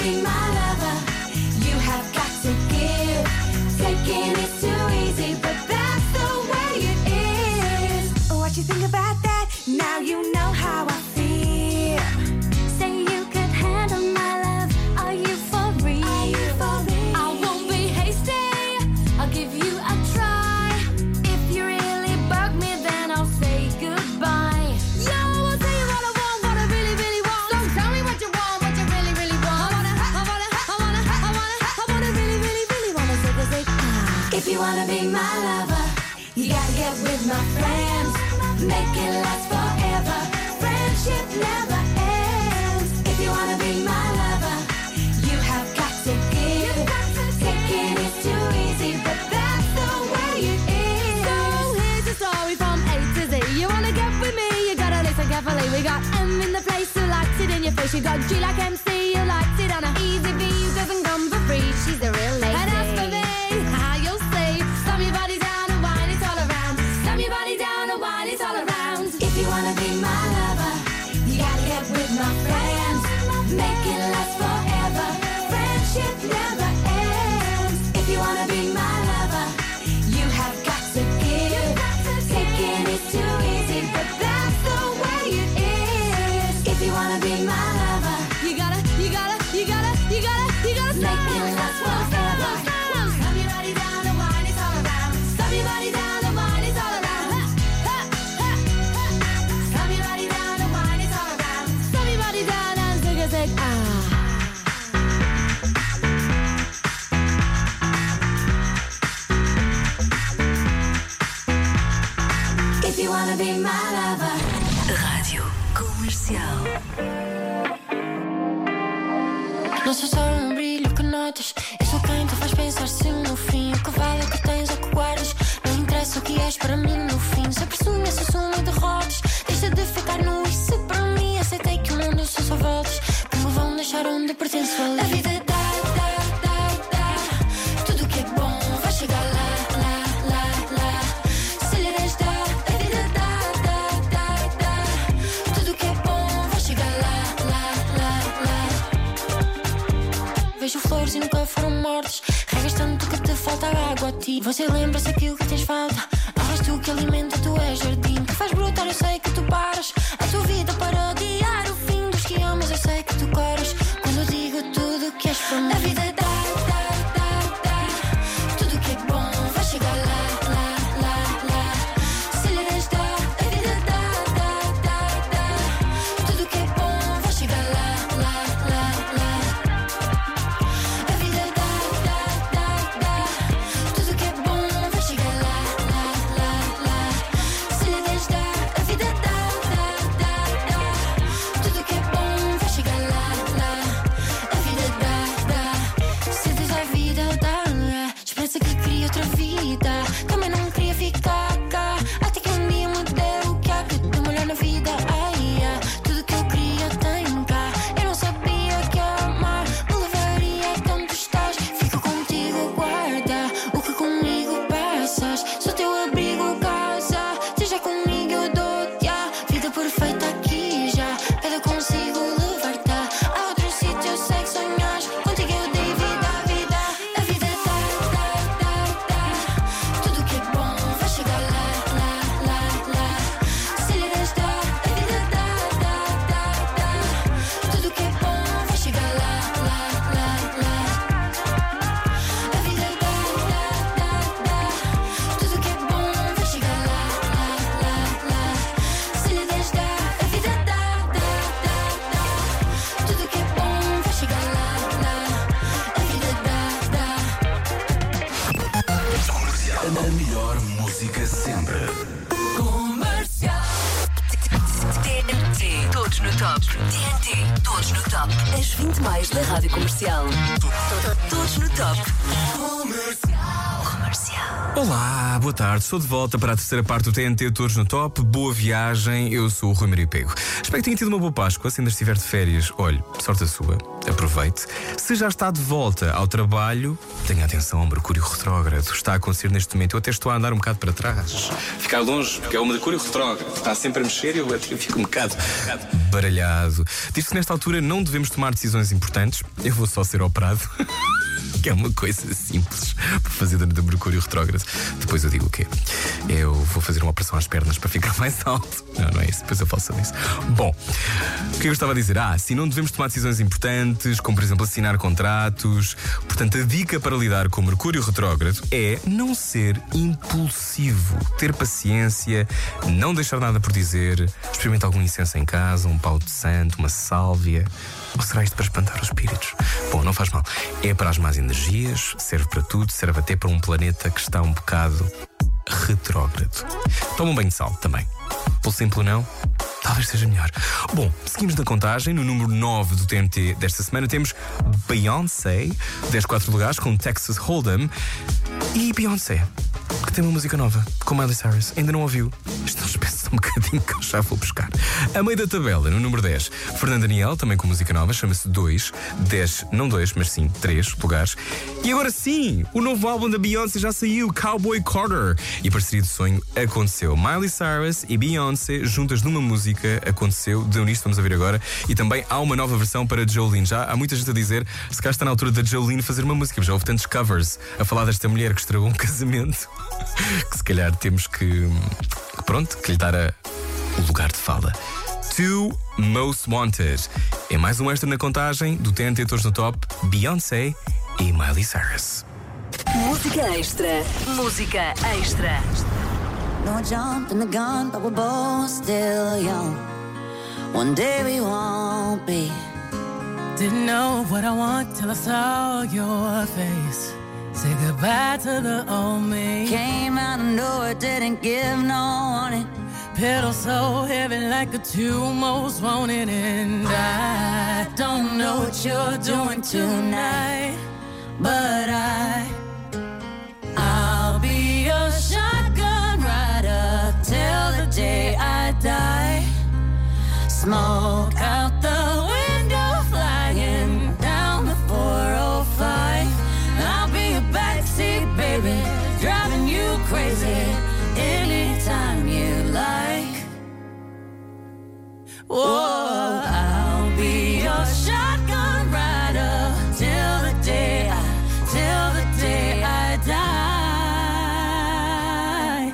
be my lover, you have got to give. Taking is too easy, but that's the way it is. What you think about that? Now you know how I feel. Say you could handle my love. Are you for real? Are you for real? I won't be hasty. I'll give you a try. If you really bug me, then I'll say goodbye. Yo, I'll tell you what I want, what I really, really want. So tell me what you want, what you really, really want. I wanna, I wanna, I wanna, I wanna, I wanna really, really, really wanna say, say, ah. If you wanna be my lover, you gotta get with my friends. Make it last forever. Friendship never ends. If you wanna be my lover, you have got to give. Taking is too easy, but that's the way it is. So here's the story from A to Z. You wanna get with me, you gotta listen carefully. We got M in the place who likes it in your face. You got G like M C, who likes it on a easy V, who doesn't come for free. She's a real lady. And as for me, how you'll see, slam your body down and wine it all around. Slam your body down and wine it all around. If you wanna be my lover, you gotta get with my friends. Make it last forever. Friendship never ends. If you wanna be my lover, you have got to give. Taking is too easy, but that's the way it is. If you wanna be my lover, you gotta, you gotta, you gotta, you gotta, you gotta make it last forever. Slam your body down and wine it all around. Slam your body down and wine it all around. Slam your body down and wine it all around. Slam your body down and zig a zig ah. If you wanna be my lover. Rádio Comercial. Não sou só um brilho que notas. Eu sou quem te faz pensar se no fim o que vale é que tens ou que guardas. Não interessa o que és para mim no fim. Se apressumes, se assumo e derrotas. Deixa de ficar no isso para mim. Aceitei que o mundo são só voltas que me vão deixar onde pertenço ali. A vida dá, dá, dá, dá. Tudo que é bom vai chegar lá, lá, lá, lá. Se lhe des dá, a vida dá, dá, dá, dá. Tudo que é bom vai chegar lá, lá, lá, lá. Vejo flores e nunca foram mortes. Regas tanto que te falta água a ti. Você lembra-se aquilo que tens falta. Arras tu que alimenta, tu és jardim. Que faz brotar, eu sei que tu paras a tua vida para odiar o fim dos que amas. Eu sei que tu coras quando eu digo tudo que és para mim. A vida dá, dá, dá, dá. Tudo que é bom vai chegar lá, lá, lá, lá. Se lhe des dá, a vida dá, dá, dá, dá. Tudo que é bom vai chegar lá, lá, lá, lá. A vida dá, dá, dá, dá. Tudo que é bom vai chegar lá, lá, lá, lá. Se lhe des dá, a vida dá, dá, dá, dá. Tudo que é bom vai chegar lá, lá. A vida dá, dá. Se diz a vida dá, esperança que queria outra vida. Também não queria ficar cá. Até que um dia mudei o que há que te molhar na vida. Ai, ah, tudo que eu queria tem cá. Eu não sabia que amar me levaria a tanto estás. Fico contigo, guarda o que comigo passas. Sou teu abrigo, casa. Seja comigo, eu dou-te a vida perfeita aqui já. Cada consigo levar-te a outro sítio, eu sei que sonhas. Contigo eu dei vida à vida. A vida dá, dá, dá, dá. Tudo que é bom vai chegar lá, lá, lá, lá. Se lhe des dá, a vida dá, dá, dá, dá. Tudo que é bom vai chegar lá, lá, lá, lá. A vida dá, dá, dá, dá. Tudo que é bom vai chegar lá, lá, lá, lá. Se lhe des dá, a vida dá, dá, dá, dá. Tudo que é bom vai chegar lá, lá. A vida dá, dá. A melhor música sempre. Comercial. T N T. Todos no top. T N T. Todos no top. As vinte mais da Rádio Comercial. Todos no top. Comercial. Comercial. Olá, boa tarde. Estou de volta para a terceira parte do T N T Todos no Top. Boa viagem, eu sou o Rui Maria Pego. Espero que tenha tido uma boa Páscoa. Se ainda estiver de férias, olhe, sorte a sua, aproveite. Se já está de volta ao trabalho, tenha atenção ao Mercúrio retrógrado. Está a acontecer neste momento. Eu até estou a andar um bocado para trás. Ficar longe, porque é o Mercúrio retrógrado. Está sempre a mexer e eu até fico um bocado baralhado. Diz-se que nesta altura não devemos tomar decisões importantes. Eu vou só ser operado. Que é uma coisa simples para fazer durante o Mercúrio retrógrado. Depois eu digo o quê? Eu vou fazer uma operação às pernas para ficar mais alto. Não, não é isso. Depois eu falo sobre isso. Bom, o que eu estava a dizer? Ah, sim, não devemos tomar decisões importantes, como por exemplo assinar contratos. Portanto, a dica para lidar com o Mercúrio retrógrado é não ser impulsivo, ter paciência, não deixar nada por dizer, experimentar algum incenso em casa, um pau de santo, uma sálvia. Ou será isto para espantar os espíritos? Bom, não faz mal. É para as más energias, serve para tudo, serve até para um planeta que está um bocado retrógrado. Toma um banho de sal também. Pelo simples não, talvez seja melhor. Bom, seguimos na contagem. No número nove do T N T desta semana temos Beyoncé, dez quatro lugares com Texas Hold'em. E Beyoncé, que tem uma música nova com Miley Cyrus. Ainda não ouviu? Isto não espécie um bocadinho que eu já vou buscar. A meio da tabela, no número dez, Fernanda Daniel, também com música nova, chama-se dois. dez, não dois, mas sim três lugares. E agora sim, o novo álbum da Beyoncé já saiu, Cowboy Carter. E a parceria de sonho aconteceu. Miley Cyrus e Beyoncé juntas numa música aconteceu. Deu nisto, vamos ouvir agora. E também há uma nova versão para Jolene. Já há muita gente a dizer, se cá está na altura da Jolene fazer uma música. Já houve tantos covers a falar desta mulher que estragou um casamento que se calhar temos que, pronto, que lhe dar a, o lugar de fala. Two Most Wanted. É mais um extra na contagem do T N T Todos no Top, Beyoncé e Miley Cyrus. Música extra. Música extra. No jump in the gun, but we're both still young. One day we won't be. Didn't know what I want till I saw your face. Say goodbye to the old me. Came out of nowhere, didn't give no warning. Pedal so heavy like the two most wanted. And I don't know what you're doing tonight, but I I'll be your shotgun rider till the day I die. Smoke out the window, flying down the four oh five. I'll be a backseat baby, driving you crazy anytime you like. Oh, I'll be your shotgun rider till the day I, till the day I die.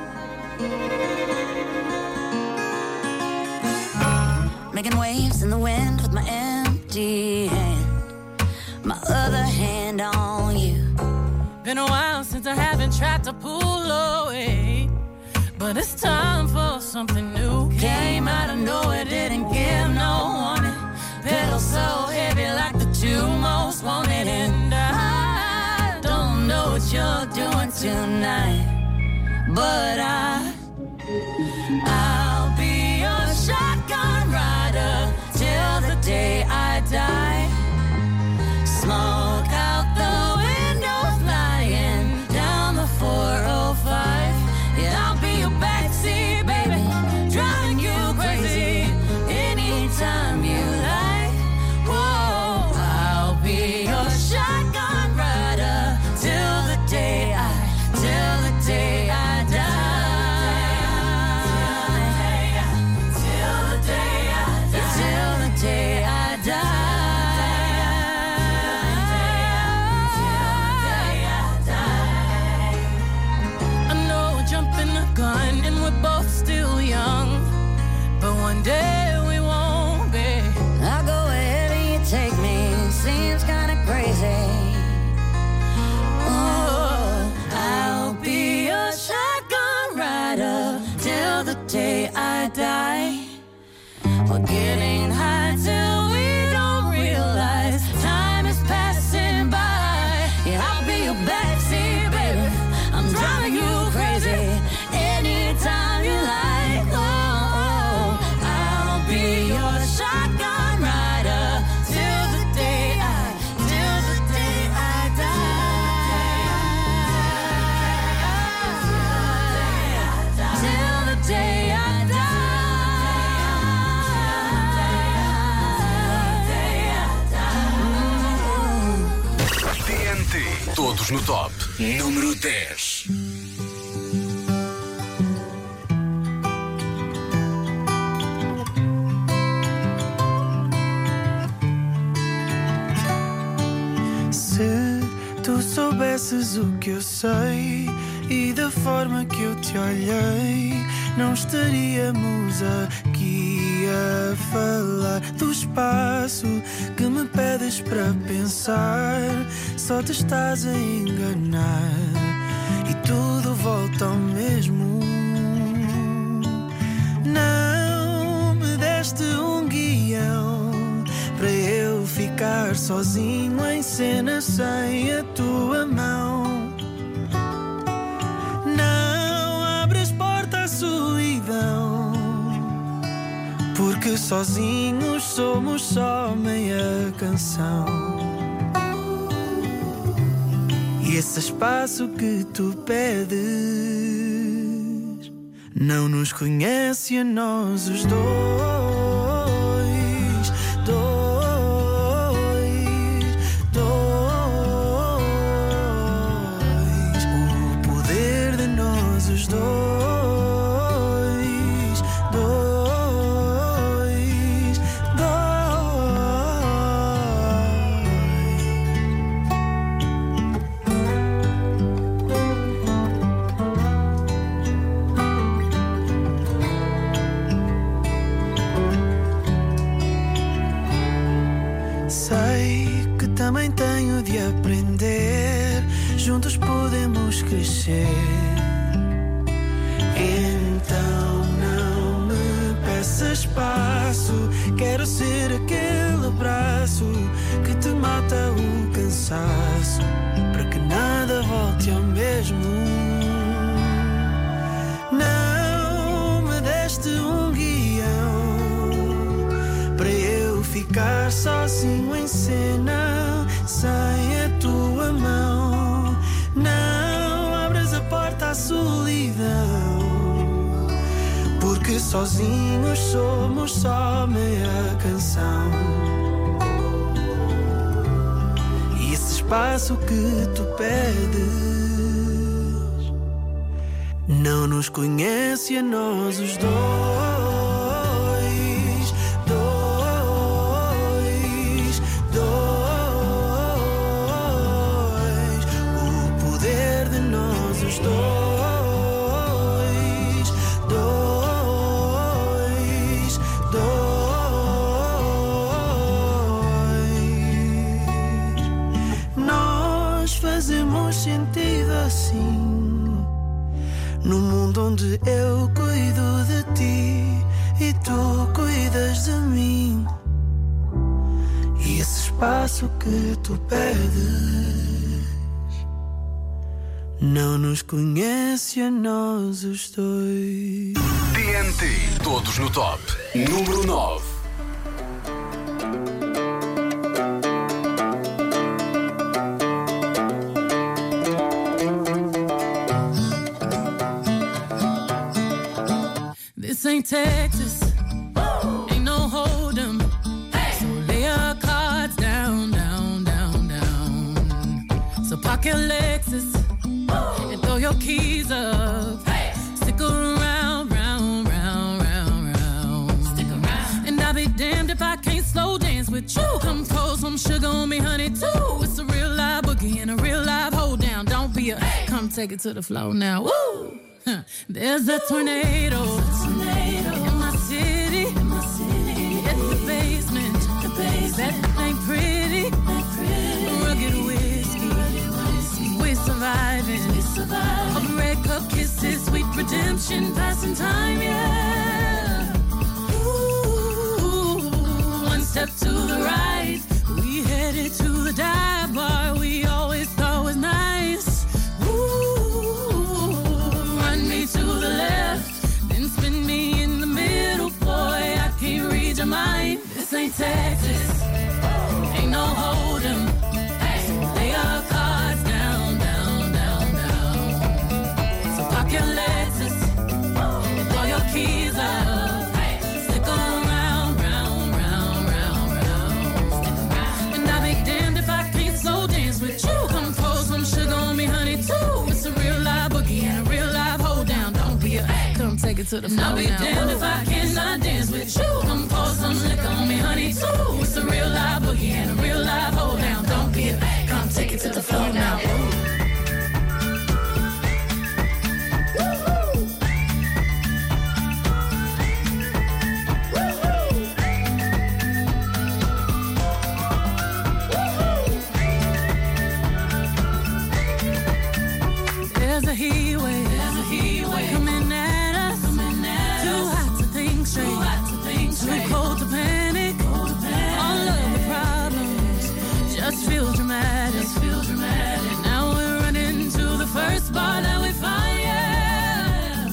Making waves in the wind with my empty hand, my other hand on you. Been a while since I haven't tried to pull away, but it's time for something new. Came out of nowhere, didn't give no warning. Pedal so heavy like the two most wanted. And I don't know what you're doing tonight, but I I'll be your shotgun rider till the day I die. Smoke out the window, flying down the four oh five. Yeah, I'll be your backseat baby, driving you crazy anytime you like. Whoa, I'll be your shotgun rider till the day I, till the day I die. Till the day I die. Till the day I die. Gun and we're both still young, but one day we won't be. I'll go wherever you take me, seems kinda crazy. Oh, I'll be your shotgun rider till the day I die. We're getting high till we don't realize time is passing by. Yeah, I'll be your backseat baby, I'm driving you crazy anytime you like. Oh, oh, I'll be your shotgun rider till the day I, till the day I die. Todos no top. Número dez. Se tu soubesses o que eu sei e da forma que eu te olhei, não estaríamos aqui a falar do espaço que me pedes para pensar. Só te estás a enganar e tudo volta ao mesmo. Não me deste um guião para eu ficar sozinho em cena sem a tua mão. Não abres porta à solidão, porque sozinhos somos só meia canção. E esse espaço que tu pedes não nos conhece a nós os dois. Também tenho de aprender, juntos podemos crescer. Então não me peças espaço, quero ser aquele abraço que te mata o cansaço, para que nada volte ao mesmo. Não me deste um guião para eu ficar sozinho em cena sem a tua mão. Não abras a porta à solidão, porque sozinhos somos só meia canção. E esse espaço que tu pedes não nos conhece a nós os dois. No mundo onde eu cuido de ti e tu cuidas de mim, e esse espaço que tu pedes não nos conhece a nós os dois. T N T, todos no top. Número nove. This ain't Texas, Woo! Ain't no hold'em. Hey! So lay your cards down, down, down, down. So park your Lexus Woo! And throw your keys up. Hey! Stick around, round, round, round, round. Stick around. And I'll be damned if I can't slow dance with you. Come pour some sugar on me, honey, too. It's a real live boogie and a real live hold down. Don't be a hey! Come take it to the floor now. Woo! There's a tornado, There's a tornado in my city. In my city. It's the basement. The basement. That ain't pretty. Ain't pretty. Rugged whiskey. Rugged whiskey. We're surviving. We're surviving. Of red cup kisses, sweet redemption, passing time, yeah. Ooh, one step to the right, we headed to the dive bar we always thought was nice. To the left, then spin me in the middle, boy, I can't read your mind. This ain't Texas, ain't no hold'em. Hey, lay your cards down, down, down, down. So park your Lexus and throw your keys up. Hey, stick around, round, round, round, round. And I'll be damned if I can't slow dance with you. Come pour some it to the floor. I'll be damned if I cannot dance with you. Come pour some liquor on me, honey, too. It's a real live boogie and a real live hold down. Don't be a come take it to the floor now. There's a heat wave, there's a heat wave coming at us, coming at too us. Hot to think straight, too hot to think straight, too cold to panic, cold to panic. All of the problems just feel dramatic, just feel dramatic. Now we're running to the first bar that we find, yeah.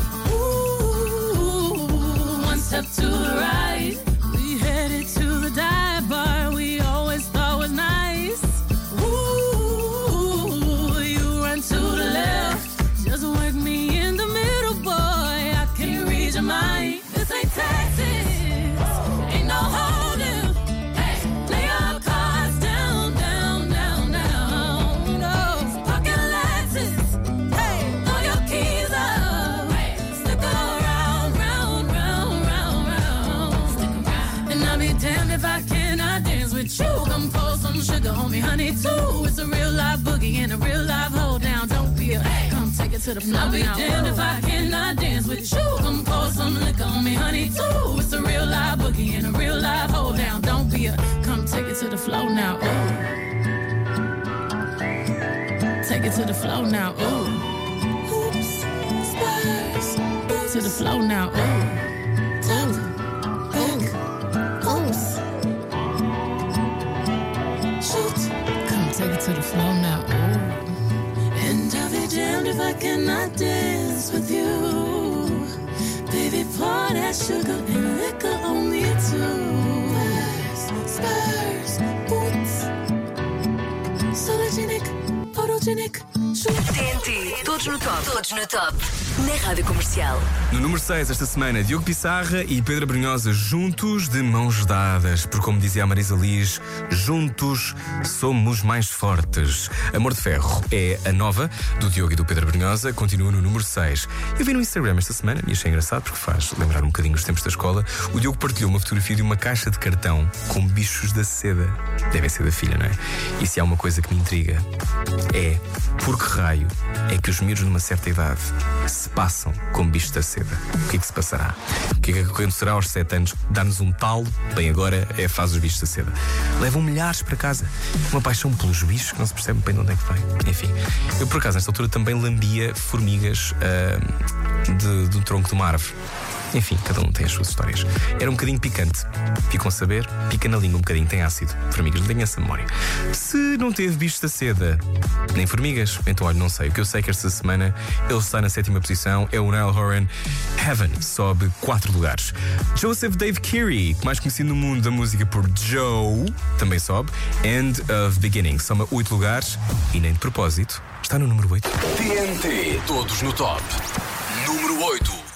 Ooh, one step to the right, we headed to the dive bar we always thought was nice. Ooh, you run to the left, just work me in the middle, boy. I can read your mind. This ain't Texas, ain't no holding. Hey, lay your cards down, down, down, down. No pocket Lexus. Hey, throw your keys up. Hey, stick around, round, round, round, round. Stick around. And I'll be damned if I cannot dance with you. Come pour some sugar on me, honey, too. It's a real live boogie and a real live hold down. Don't be a come take it to the floor. I'll be damned if I cannot dance with you. Come pour some liquor on me, honey, too. It's a real live boogie and a real live hold down. Don't be a come take it to the floor now. Ooh. Take it to the floor now. Ooh. Hoops, spurs, boots to the floor now. Ooh. Tap, hook, hoops. Shoot, come take it to the floor now. Ooh. And I'll be damned if I cannot dance with you. Baby, pour that sugar and liquor on me too. Spurs, boots, sologenic, photogenic. T N T, todos no top, todos no top, na Rádio Comercial. No número seis esta semana, Diogo Pissarra e Pedro Brunhosa juntos de mãos dadas, porque como dizia a Marisa Liz, juntos somos mais fortes. Amor de Ferro é a nova do Diogo e do Pedro Brunhosa, continua no número seis. Eu vi no Instagram esta semana e achei engraçado porque faz lembrar um bocadinho os tempos da escola. O Diogo partilhou uma fotografia de uma caixa de cartão com bichos da seda. Devem ser da filha, não é? E se há uma coisa que me intriga é por que raio é que os miúdos numa certa idade se passam com bichos da seda? O que é que se passará? O que é que acontecerá aos sete anos? Dá-nos um talo, bem, agora é a fase dos bichos da seda. Levam milhares para casa. Uma paixão pelos bichos que não se percebe bem de onde é que vem. Enfim, eu por acaso nesta altura também lambia formigas uh, de, do tronco de uma árvore. Enfim, cada um tem as suas histórias. Era um bocadinho picante. Ficam a saber, pica na língua um bocadinho, tem ácido. Formigas, não tenho essa memória. Se não teve bichos da seda, nem formigas, então olha, não sei. O que eu sei é que esta semana ele está na sétima posição, é o Niall Horan. Heaven sobe quatro lugares. Joseph Dave Carey, mais conhecido no mundo da música por Joe, também sobe. End of Beginning, soma oito lugares e nem de propósito está no número oito. T N T, todos no top. Número oito.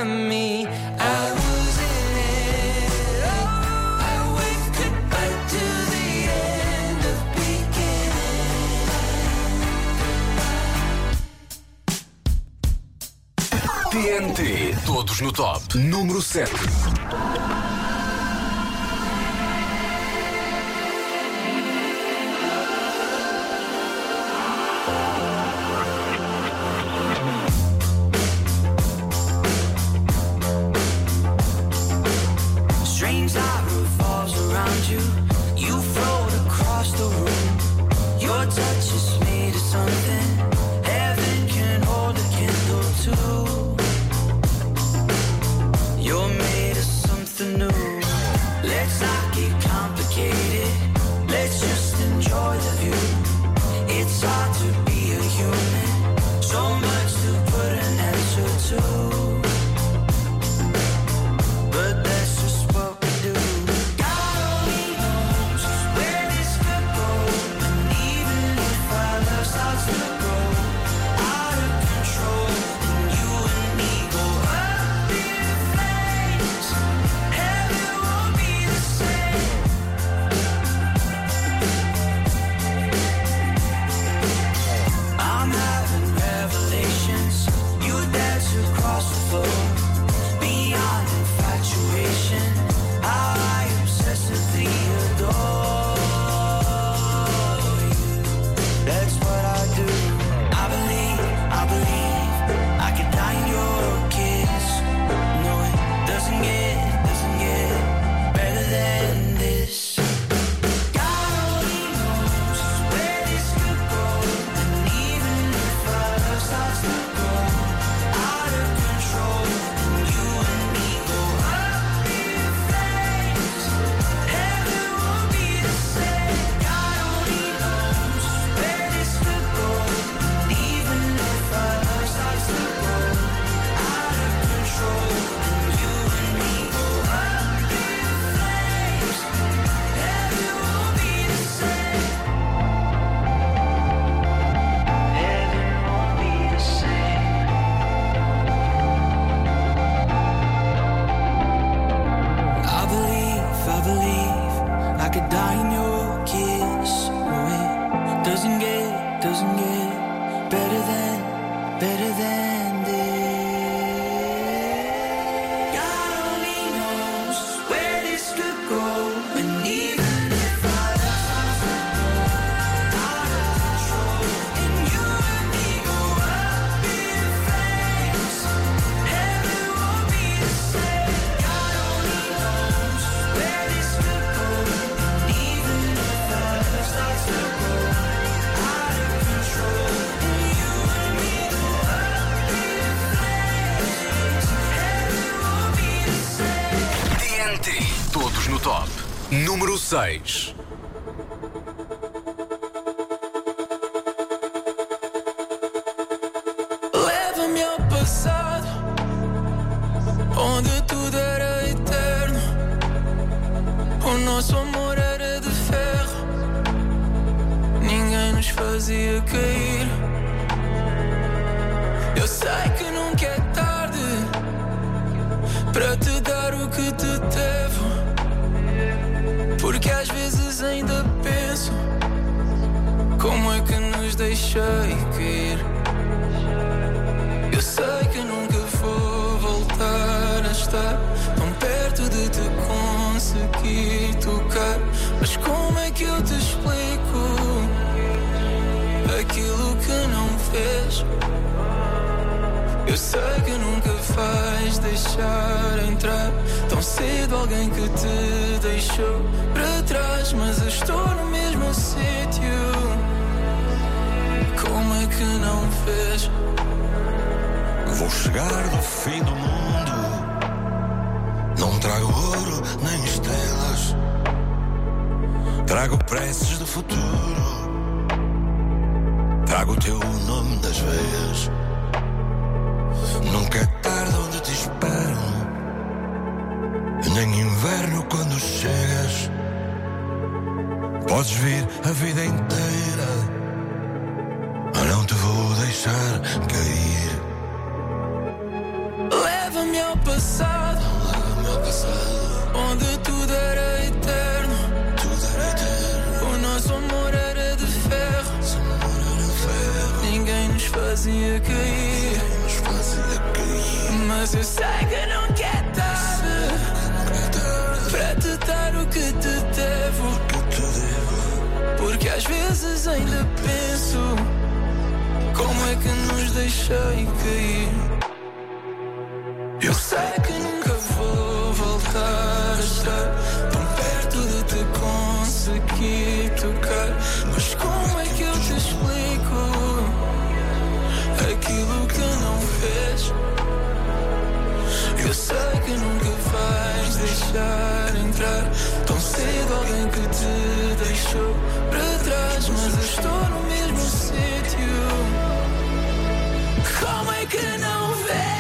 me. I was in it. Oh, I waved goodbye to the end of beginning. T N T, todos no top. Número sete. Strange light revolves around you. You float across the room. Your touch is made of something heaven can hold a candle to. You're made of something new. Let's not get complicated. Let's just enjoy the view. It's hard to be a human. So much to put an answer to. But that's just what we do. God only knows where this could go. And even if our love starts to grow out of control, then you and me go up in flames. Heaven won't be the same. I'm having revelations. You dance across the floor. Beyond infatuation, how I obsessively adore you. That's what I do. I believe, I believe I could die in your kiss. No, it doesn't get, doesn't get better than this. God only knows where this could go. And even if our love starts to grow out of control, then you and me go up in flames. Heaven won't be the same. God only knows where this could go. And even if our love starts to grow out of control, then you and me go up in flames. Heaven won't be the same. Heaven won't be the same. I believe, I believe I could die in your kiss. Oh, it doesn't get, doesn't get better than, better than this. God only knows where this could go. And even if our love starts to grow out of control, and you and me go up in flames, heaven won't be the same. God only knows where this could go. And even if our love starts to grow out of control, and you and me go up in flames, heaven won't be the same. T N T, todos no top. Número seis. Leva-me ao passado, onde tudo era eterno. O nosso amor era de ferro, ninguém nos fazia cair. Eu sei que nunca é tarde para te dar o que te devo, porque às vezes ainda penso como é que nos deixei cair. Eu sei que nunca vou voltar a estar tão perto de te conseguir tocar, mas como é que eu te explico aquilo que não fez? Eu sei que nunca vais deixar entrar tão cedo alguém que te deixou para trás, mas eu estou no mesmo sítio. Como é que não fez? Vou chegar do fim do mundo, não trago ouro nem estrelas, trago preces do futuro, trago o teu nome das veias. Nunca é tarde onde te espero, nem inverno quando chegas. Podes vir a vida inteira, eu não te vou deixar cair. Leva-me meu passado, onde tudo era eterno. O nosso amor era de ferro, ninguém nos fazia cair. Mas eu sei que nunca é tarde para te dar o que te devo, porque às vezes ainda penso como é que nos deixei cair. Eu sei que nunca vou voltar a estar tão perto de te conseguir tocar, mas como é que eu te explico aquilo que não fez? Eu sei que nunca vais deixar entrar tão cedo alguém que te deixou para trás, mas eu estou no mesmo sítio. Como é que não vês?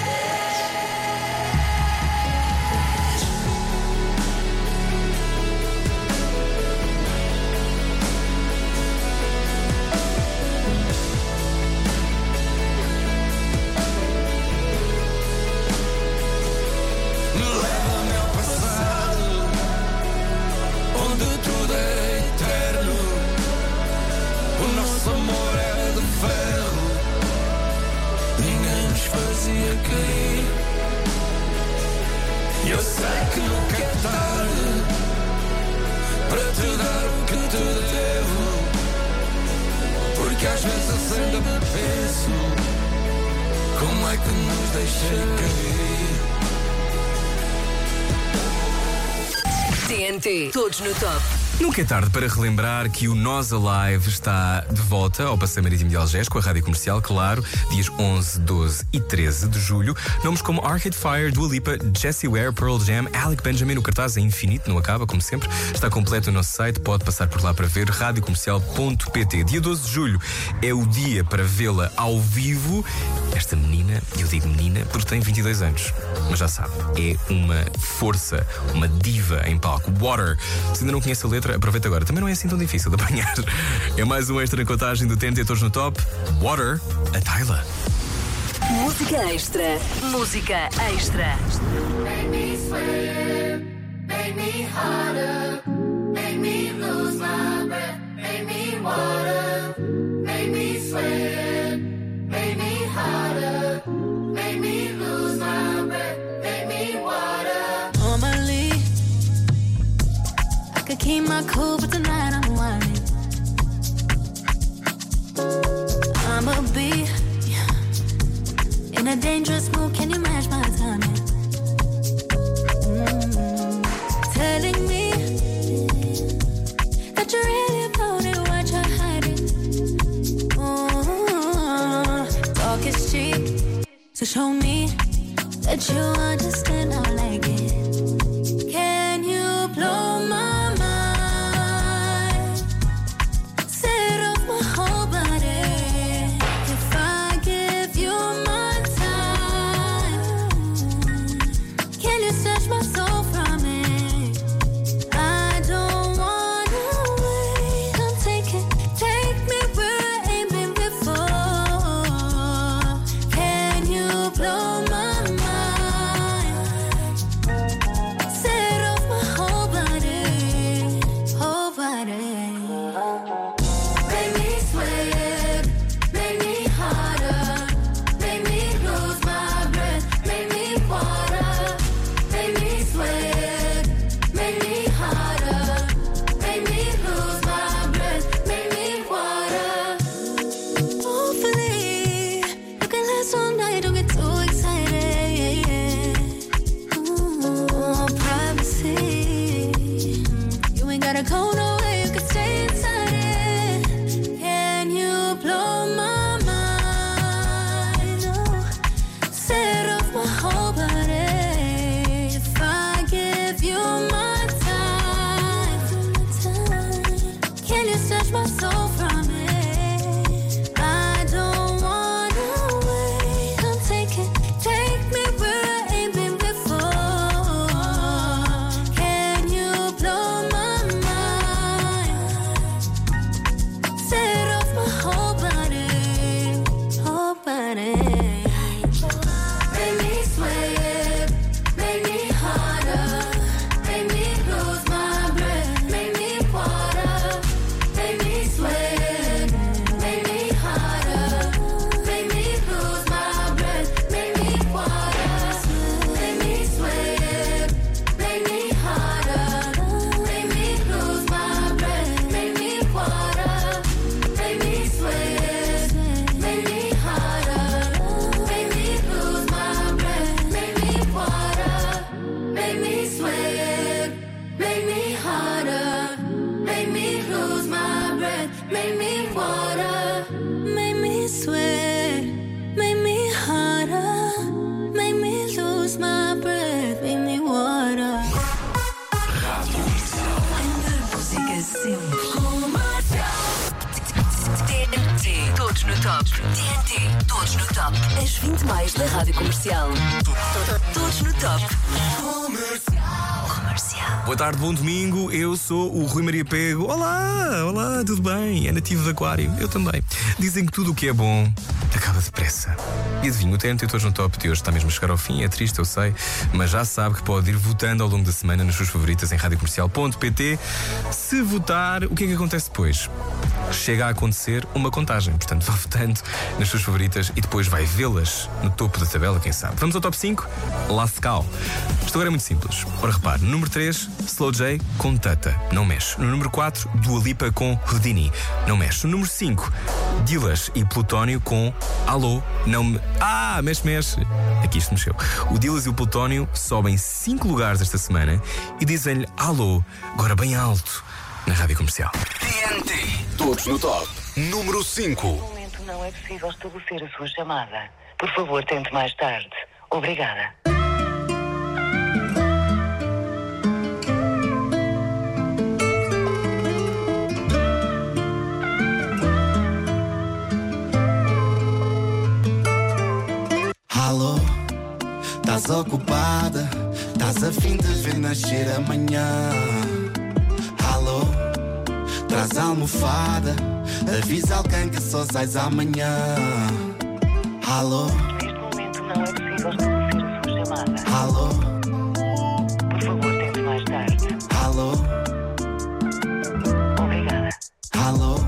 Leva-me ao passado, onde tudo era eterno. O nosso amor era de ferro, ninguém nos fazia cair. E eu sei que nunca é tarde para te dar o que te devo, porque às vezes ainda penso como é que nos deixei cair. T N T, todos no top. Nunca é tarde para relembrar que o Nós Alive está de volta ao Passeio Marítimo de Algés com a Rádio Comercial, claro, dias onze, doze e treze de julho. Nomes como Arcade Fire, Dua Lipa, Jessie Ware, Pearl Jam, Alec Benjamin. O cartaz é infinito, não acaba, como sempre. Está completo no nosso site, pode passar por lá para ver, rádio comercial ponto pt. Dia doze de julho é o dia para vê-la ao vivo. Esta menina, eu digo menina porque tem vinte e dois anos, mas já sabe, é uma força, uma diva em palco. Water. Se ainda não conhece a letra, aproveita agora. Também não é assim tão difícil de apanhar. É mais um extra na contagem do T N T Todos no Top. Water, a Tyla. Música extra. Música extra. Make me sweat, make me harder, make me lose my breath, make me water, make me sweat, make me harder, make me lose my breath, make me water. Normally, I could keep my cool, but tonight I'm whining. I'ma be in a dangerous mood, can you match my timing? Mm-hmm. Telling me that you really about it, what you're hiding. Mm-hmm. Talk is cheap, so show me that you understand I like it. Can you blow my mind? Set off my whole body. If I give you my time, can you snatch my soul from it? I don't wanna wait. Come take it, take me where I ain't been before. Can you blow my mind? water, make me sweat, make me harder, make me lose my breath, make me water, Make me sweat, make me harder, make me lose my breath, make me water. Música sempre. T N T, todos no top. T N T, todos no top. As vinte mais da Rádio Comercial. Todos no top. Comercial. Comercial. Boa tarde, bom domingo. Eu sou o Rui Maria Pego. Olá, olá, tudo bem? É nativo de Aquário. Eu também. Dizem que tudo o que é bom acaba depressa. E adivinha, o T N T Todos no Top de hoje está mesmo a chegar ao fim. É triste, eu sei, mas já sabe que pode ir votando ao longo da semana nas suas favoritas em rádio comercial ponto pt. Se votar, o que é que acontece depois? Chega a acontecer uma contagem. Portanto, vá votando nas suas favoritas e depois vai vê-las no topo da tabela, quem sabe. Vamos ao top cinco? Lascal. Isto agora é muito simples. Ora, repare, no número três, Slow J com Tata, não mexe. No número quatro, Dua Lipa com Houdini, não mexe. No número cinco, Dilas e Plutónio com Alô, não me... Ah, mexe, mexe. Aqui isto mexeu. O Dilas e o Plutónio sobem cinco lugares esta semana e dizem-lhe Alô, agora bem alto, na Rádio Comercial. T N T, todos no top. Número cinco. No momento não é possível estabelecer a sua chamada. Por favor, tente mais tarde. Obrigada. Alô, estás ocupada? Estás a fim de ver nascer amanhã? Alô, traz a almofada, avisa alguém que só sais amanhã. Alô, neste momento não é possível estabelecer a sua chamada. Alô, por favor, tente mais tarde. Alô, obrigada. Alô.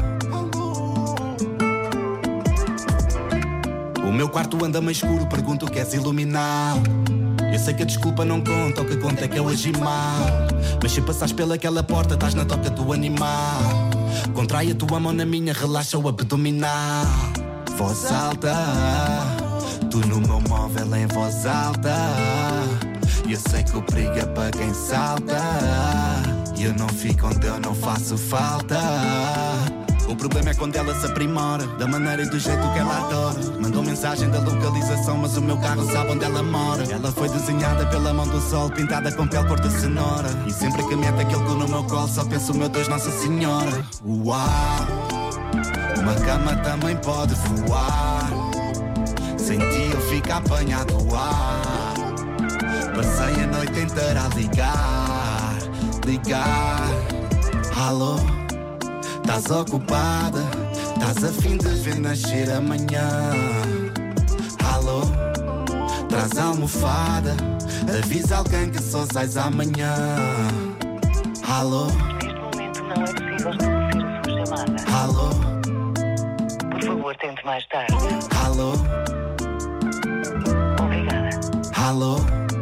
O meu quarto anda meio escuro, pergunto o que és iluminar. Eu sei que a desculpa não conta, o que conta é que eu agi mal. Mas se passares pelaquela porta, estás na toca do animal. Contrai a tua mão na minha, relaxa o abdominal. Voz alta, tu no meu móvel em voz alta. Eu sei que o perigo é para quem salta. E eu não fico onde eu não faço falta. O problema é quando ela se aprimora, da maneira e do jeito que ela adora. Mandou mensagem da localização, mas o meu carro sabe onde ela mora. Ela foi desenhada pela mão do sol, pintada com pele cor de cenoura. E sempre que mete aquele cu no meu colo, só penso, meu Deus, Nossa Senhora. Uau, uma cama também pode voar. Sem ti eu fico apanhado ar. Passei a noite inteira a ligar, ligar. Alô, estás ocupada? Estás a fim de ver nascer amanhã? Alô, traz a almofada, avisa alguém que só sais amanhã. Alô, neste momento não é possível estabelecer a sua chamada. Alô, por favor, tente mais tarde. Alô, obrigada. Alô.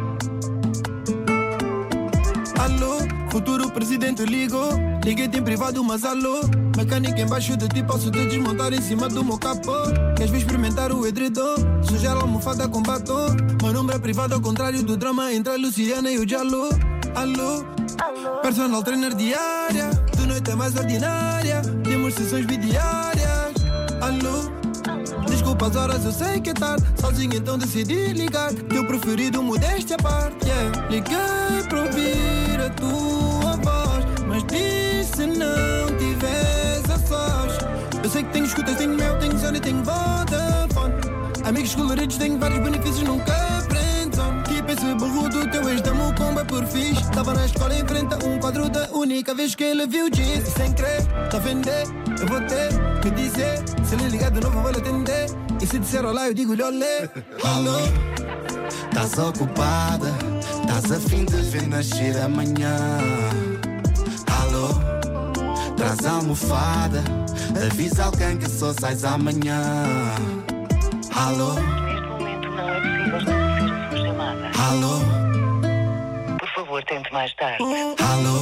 Alô, futuro presidente ligou. Liguei-te em privado, mas alô. Mecânica embaixo de ti, posso te desmontar em cima do meu capô. Queres vir experimentar o edredom? Sujar a almofada com batom. Meu número é privado, ao contrário do drama entre a Luciana e o Jalô. Alô, alô, personal trainer diária. De noite é mais ordinária. Temos sessões bidiárias. Alô, desculpa as horas, eu sei que é tarde. Sozinho então decidi ligar. Teu preferido, modéstia à parte, yeah. Liguei para ouvir a tua voz, mas disse não tivesse a sós. Eu sei que tenho escutas, tenho mel, tenho zona e tenho Vodafone. Amigos coloridos, tenho vários benefícios, nunca friendzone. Que penso barrudo, teu ex dá-me o combo por fixe. Tava na escola em frente a um quadro da única vez que ele viu jeans. Sem crer, tá a vender, eu vou ter que dizer. Se ele ligar de novo, eu vou lhe atender. E se disser olá, eu digo-lhe olé. Alô, estás ocupada? Estás a fim de ver nascer amanhã? Alô, traz a almofada, avisa alguém que só sais amanhã. Alô, neste momento não é possível estabelecer a sua chamada. Alô, por favor, tente mais tarde. Alô,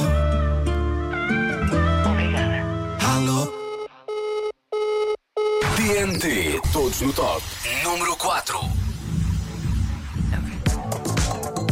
obrigada. Alô. T N T, todos no top. Número quatro.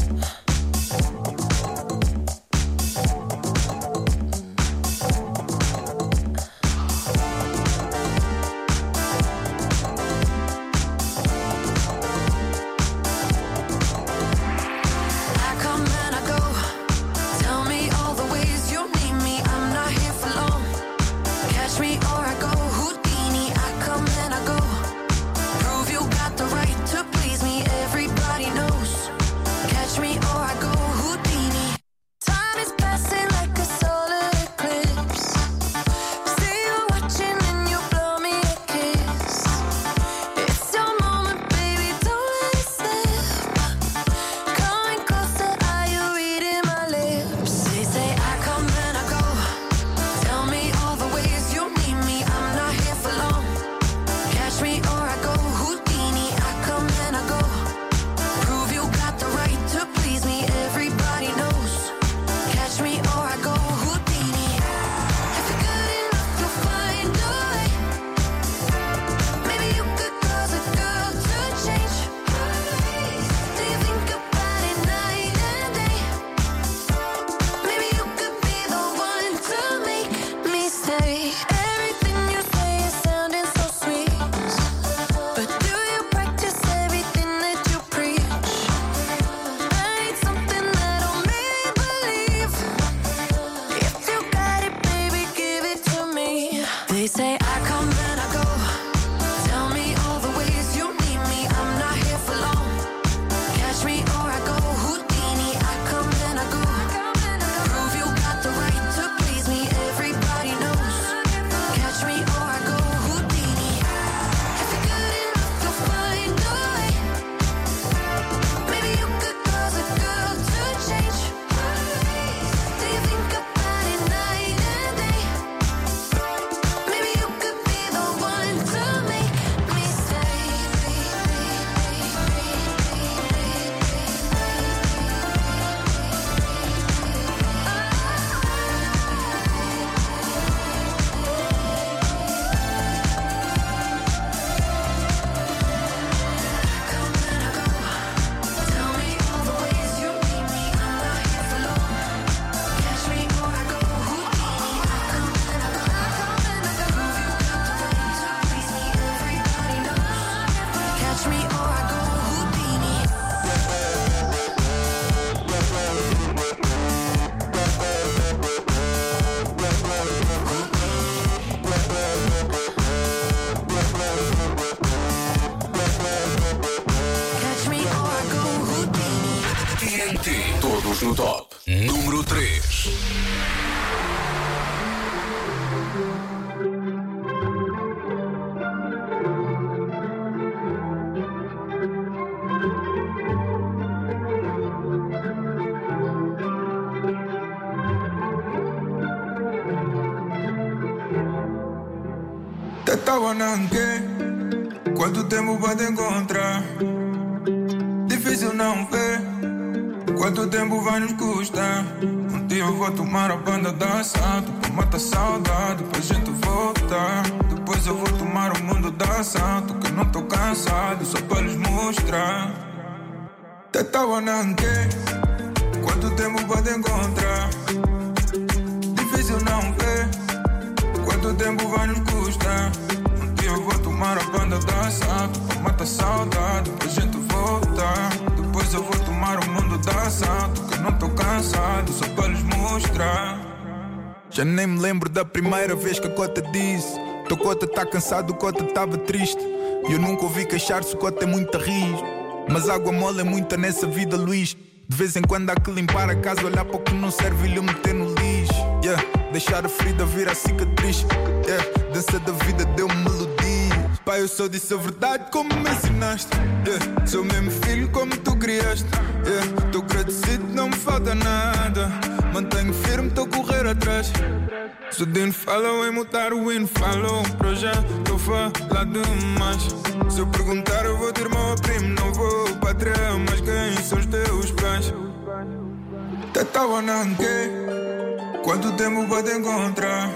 N T, todos no top. Número três. Te estaba en qué, quanto tempo para te encontrar? Difícil não ver, quanto tempo vai nos custar? Um dia eu vou tomar a banda da assalto pra matar saudade, pra gente voltar. Depois eu vou tomar o mundo da assalto, que eu não tô cansado, só pra lhes mostrar. Te estaba en qué, quanto tempo para te encontrar? Difícil não ver, quanto tempo vai nos custar? Um dia eu vou tomar a banda da assalto pra matar saudade, pra gente voltar. Depois eu vou tomar o mundo da assalto, que eu não tô cansado, só pra lhes mostrar. Já nem me lembro da primeira vez que a cota disse: teu cota tá cansado, o cota tava triste. E eu nunca ouvi queixar-se, o cota é muita risco. Mas água mole é muita nessa vida, Luís. De vez em quando há que limpar a casa, olhar para o que não serve e lhe meter no lixo. Yeah, deixar a ferida vir a cicatriz. Yeah, dança da vida deu-me melodia. Pai, eu só disse a verdade como me ensinaste. Yeah, sou mesmo filho como tu criaste. Yeah, tô agradecido, não me falta nada. Mantenho firme, tô a correr atrás. Se o Dino falou em mudar, o hino falou para o projeto, tô falar demais. Se eu perguntar eu vou ter irmão primo, não vou patrão, mas quem são os teus pais? Te estava en quê, quanto tempo para te encontrar?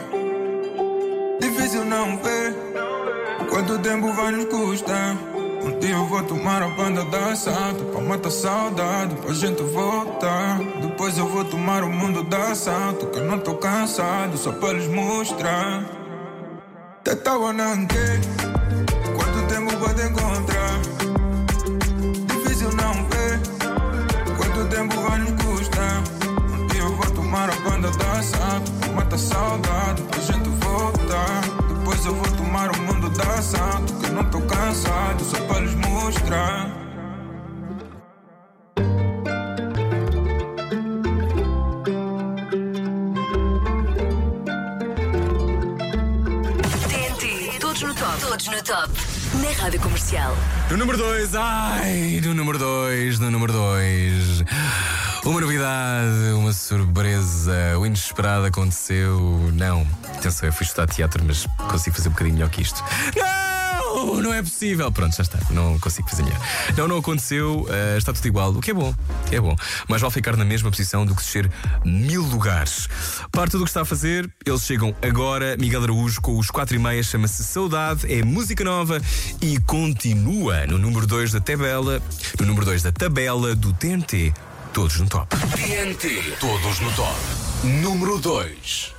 Difícil não ver, quanto tempo vai nos custar? Um dia eu vou tomar a banda da assalto pra matar saudade, pra gente voltar. Depois eu vou tomar o mundo da assalto, que eu não tô cansado, só pra lhes mostrar. Te estava en quê, quanto tempo para te encontrar? Difícil não ver, quanto tempo vai nos custar? Um dia eu vou tomar a banda da assalto pra matar saudade, pra gente voltar. Depois eu vou tomar o mundo da assalto, que eu não tô cansado, só pra lhes mostrar. T N T, todos no top, todos no top, na Rádio Comercial. No número dois, ai, no número dois, no número dois. Uma novidade, uma surpresa, o inesperado aconteceu. Não, atenção, eu fui estudar teatro, mas consigo fazer um bocadinho melhor que isto. Não, não é possível. Pronto, já está, não consigo fazer melhor. Não, não aconteceu, uh, está tudo igual, o que é bom, é bom. Mas vai ficar na mesma posição do que descer mil lugares. Parte do que está a fazer, eles chegam agora. Miguel Araújo com os quatro e meia, chama-se Saudade, é música nova e continua no número dois da tabela, no número dois da tabela do T N T. Todos no top. T N T, todos no top. Número dois.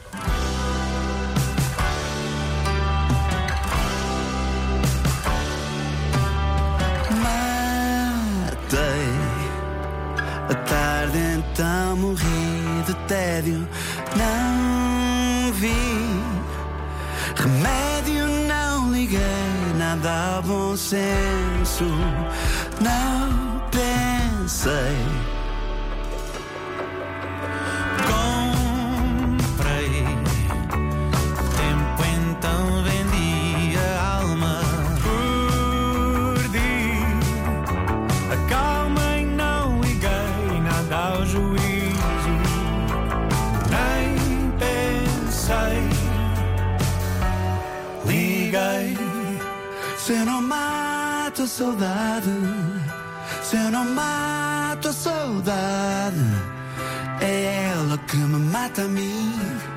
Matei a tarde, então morri de tédio. Não vi remédio, não liguei nada ao bom senso. Não pensei. Comprei tempo, então vendi a alma. Perdi a calma e não liguei nada ao juízo. Nem pensei, liguei. Se eu não mato a saudade, se eu não mato a saudade, é ela que me mata a mim,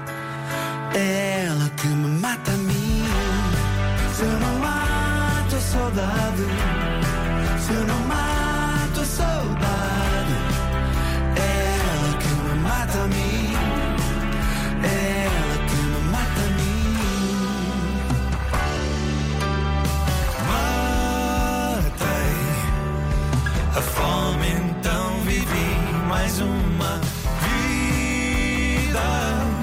é ela que me mata a mim. Se eu não mato a saudade, se eu não mato a saudade, é ela que me mata a mim, é ela que me mata a mim. Matei a fome, então vivi mais uma vida,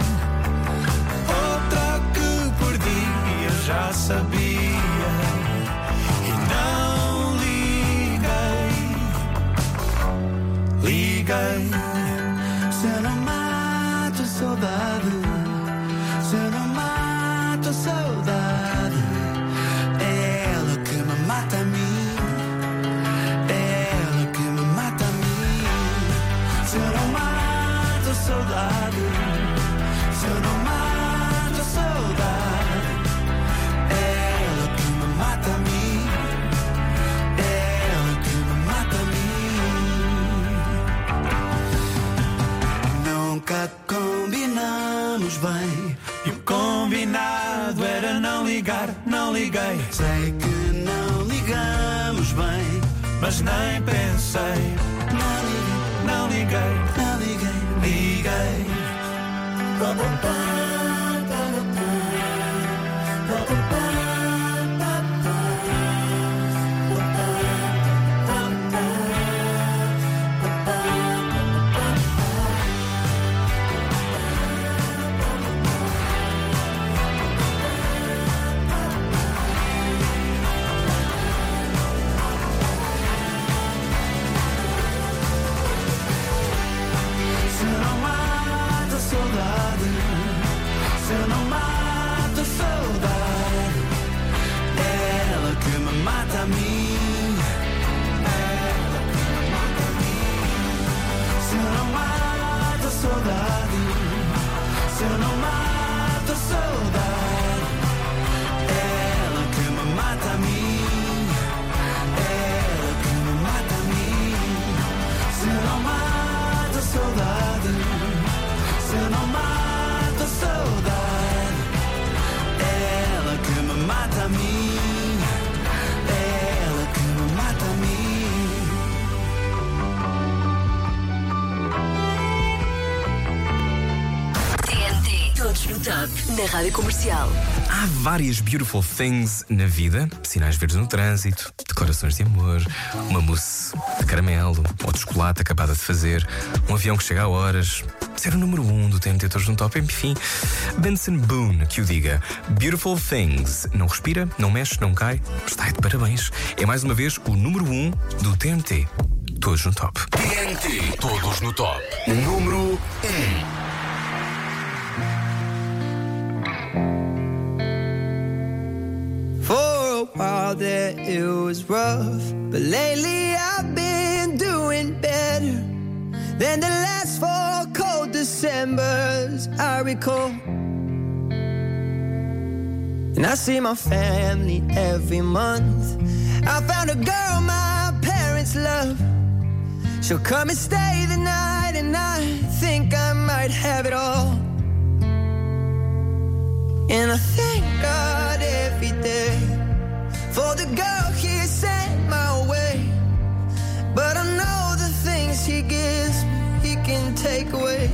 outra que perdi, eu já sabia e não liguei, liguei. liguei. Se eu não mato a saudade, se eu não mato a saudade, é ela que me mata a mim, é ela que me mata a mim. Se eu não mato a saudade, se eu não mato a saudade, é ela que me mata a mim, é ela que me mata a mim. Nunca combinamos bem, e o combinado era não ligar, não liguei. Sei que não ligamos bem, mas nem pensei. Não liguei, não liguei, não liguei, liguei. Se eu não mato a saudade, se eu não mato a saudade, é ela que me mata a mim, é ela que me mata a mim. Se eu não mato a saudade, se eu não mato a saudade, é ela que me mata a mim, é ela que me mata a mim. Se eu não mato a saudade, se eu não mato a saudade, é ela que me mata a mim, é ela que me mata a mim. T N T, todos no top, na Rádio Comercial. Há várias beautiful things na vida. Sinais verdes no trânsito, declarações de amor, uma mousse de caramelo ou de chocolate acabada de fazer, um avião que chega a horas, ser o número um do T N T Todos no Top, enfim. Benson Boone que o diga. Beautiful things. Não respira, não mexe, não cai. Está aí de parabéns. É mais uma vez o número um do T N T Todos no Top. T N T Todos no Top. Número um. For a while there it was rough, but lately I've been doing better than the last four cold Decembers I recall. And I see my family every month. I found a girl my parents love. She'll come and stay the night, and I think I might have it all. And I thank God every day for the girl He sent my way. But I know the things He gives me, He can take away.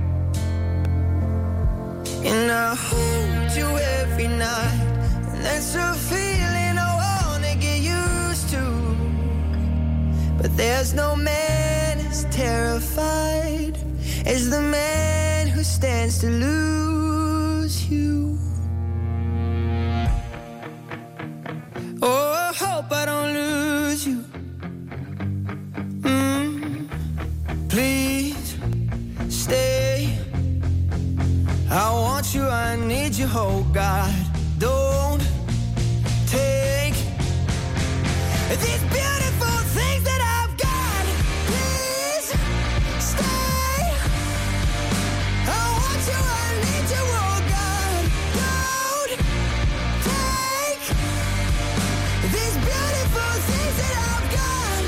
And I hold you every night, and that's a feeling I wanna get used to. But there's no man as terrified as the man who stands to lose you. Oh, I hope I don't lose you. Mm, please stay. I want you, I need you, oh God. Don't take these beautiful things that I've got. Please stay. I want you, I need you, oh God. Don't take these beautiful things that I've got.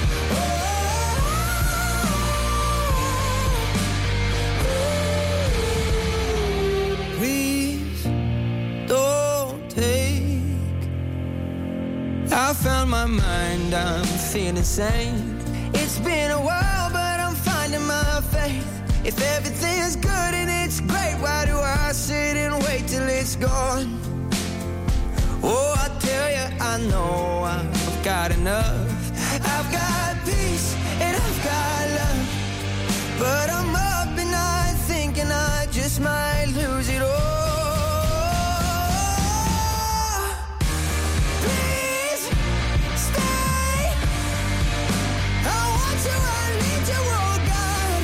Oh, please don't take. I found my mind, I'm feeling sane. It's been a while, but I'm finding my faith. If everything's good and it's great, why do I sit and wait till it's gone? Oh, I tell you, I know I've got enough. I've got peace and I've got love. But I'm up at night thinking I just might lose it all. Please stay. I want you, I need you, oh God.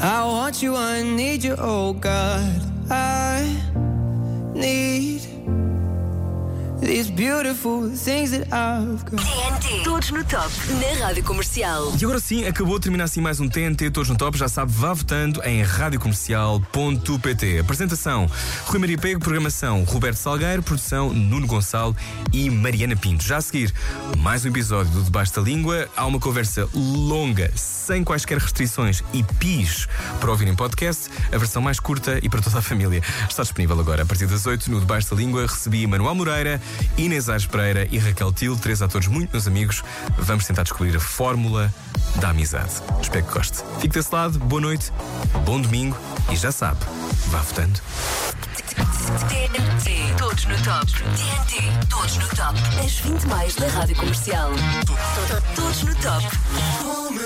I want you, I need you, oh God. I need these beautiful things that I've got. T N T. Todos no top, na Rádio Comercial. E agora sim, acabou de terminar assim mais um T N T Todos no Top. Já sabe, vá votando em radiocomercial ponto pt. Apresentação: Rui Maria Pego. Programação: Roberto Salgueiro. Produção: Nuno Gonçalo e Mariana Pinto. Já a seguir, mais um episódio do Debaixo da Língua. Há uma conversa longa, sem quaisquer restrições e pis para ouvir em podcast. A versão mais curta e para toda a família está disponível agora a partir das oito no Debaixo da Língua. Recebi Manuel Moreira, Inês Aires Pereira e Raquel Til, três atores muito meus amigos. Vamos tentar descobrir a fórmula da amizade. Espero que goste. Fique desse lado, boa noite, bom domingo e já sabe, vá votando. T N T. Todos no top. T N T. Todos no top. As vinte mais da Rádio Comercial. Todos no top.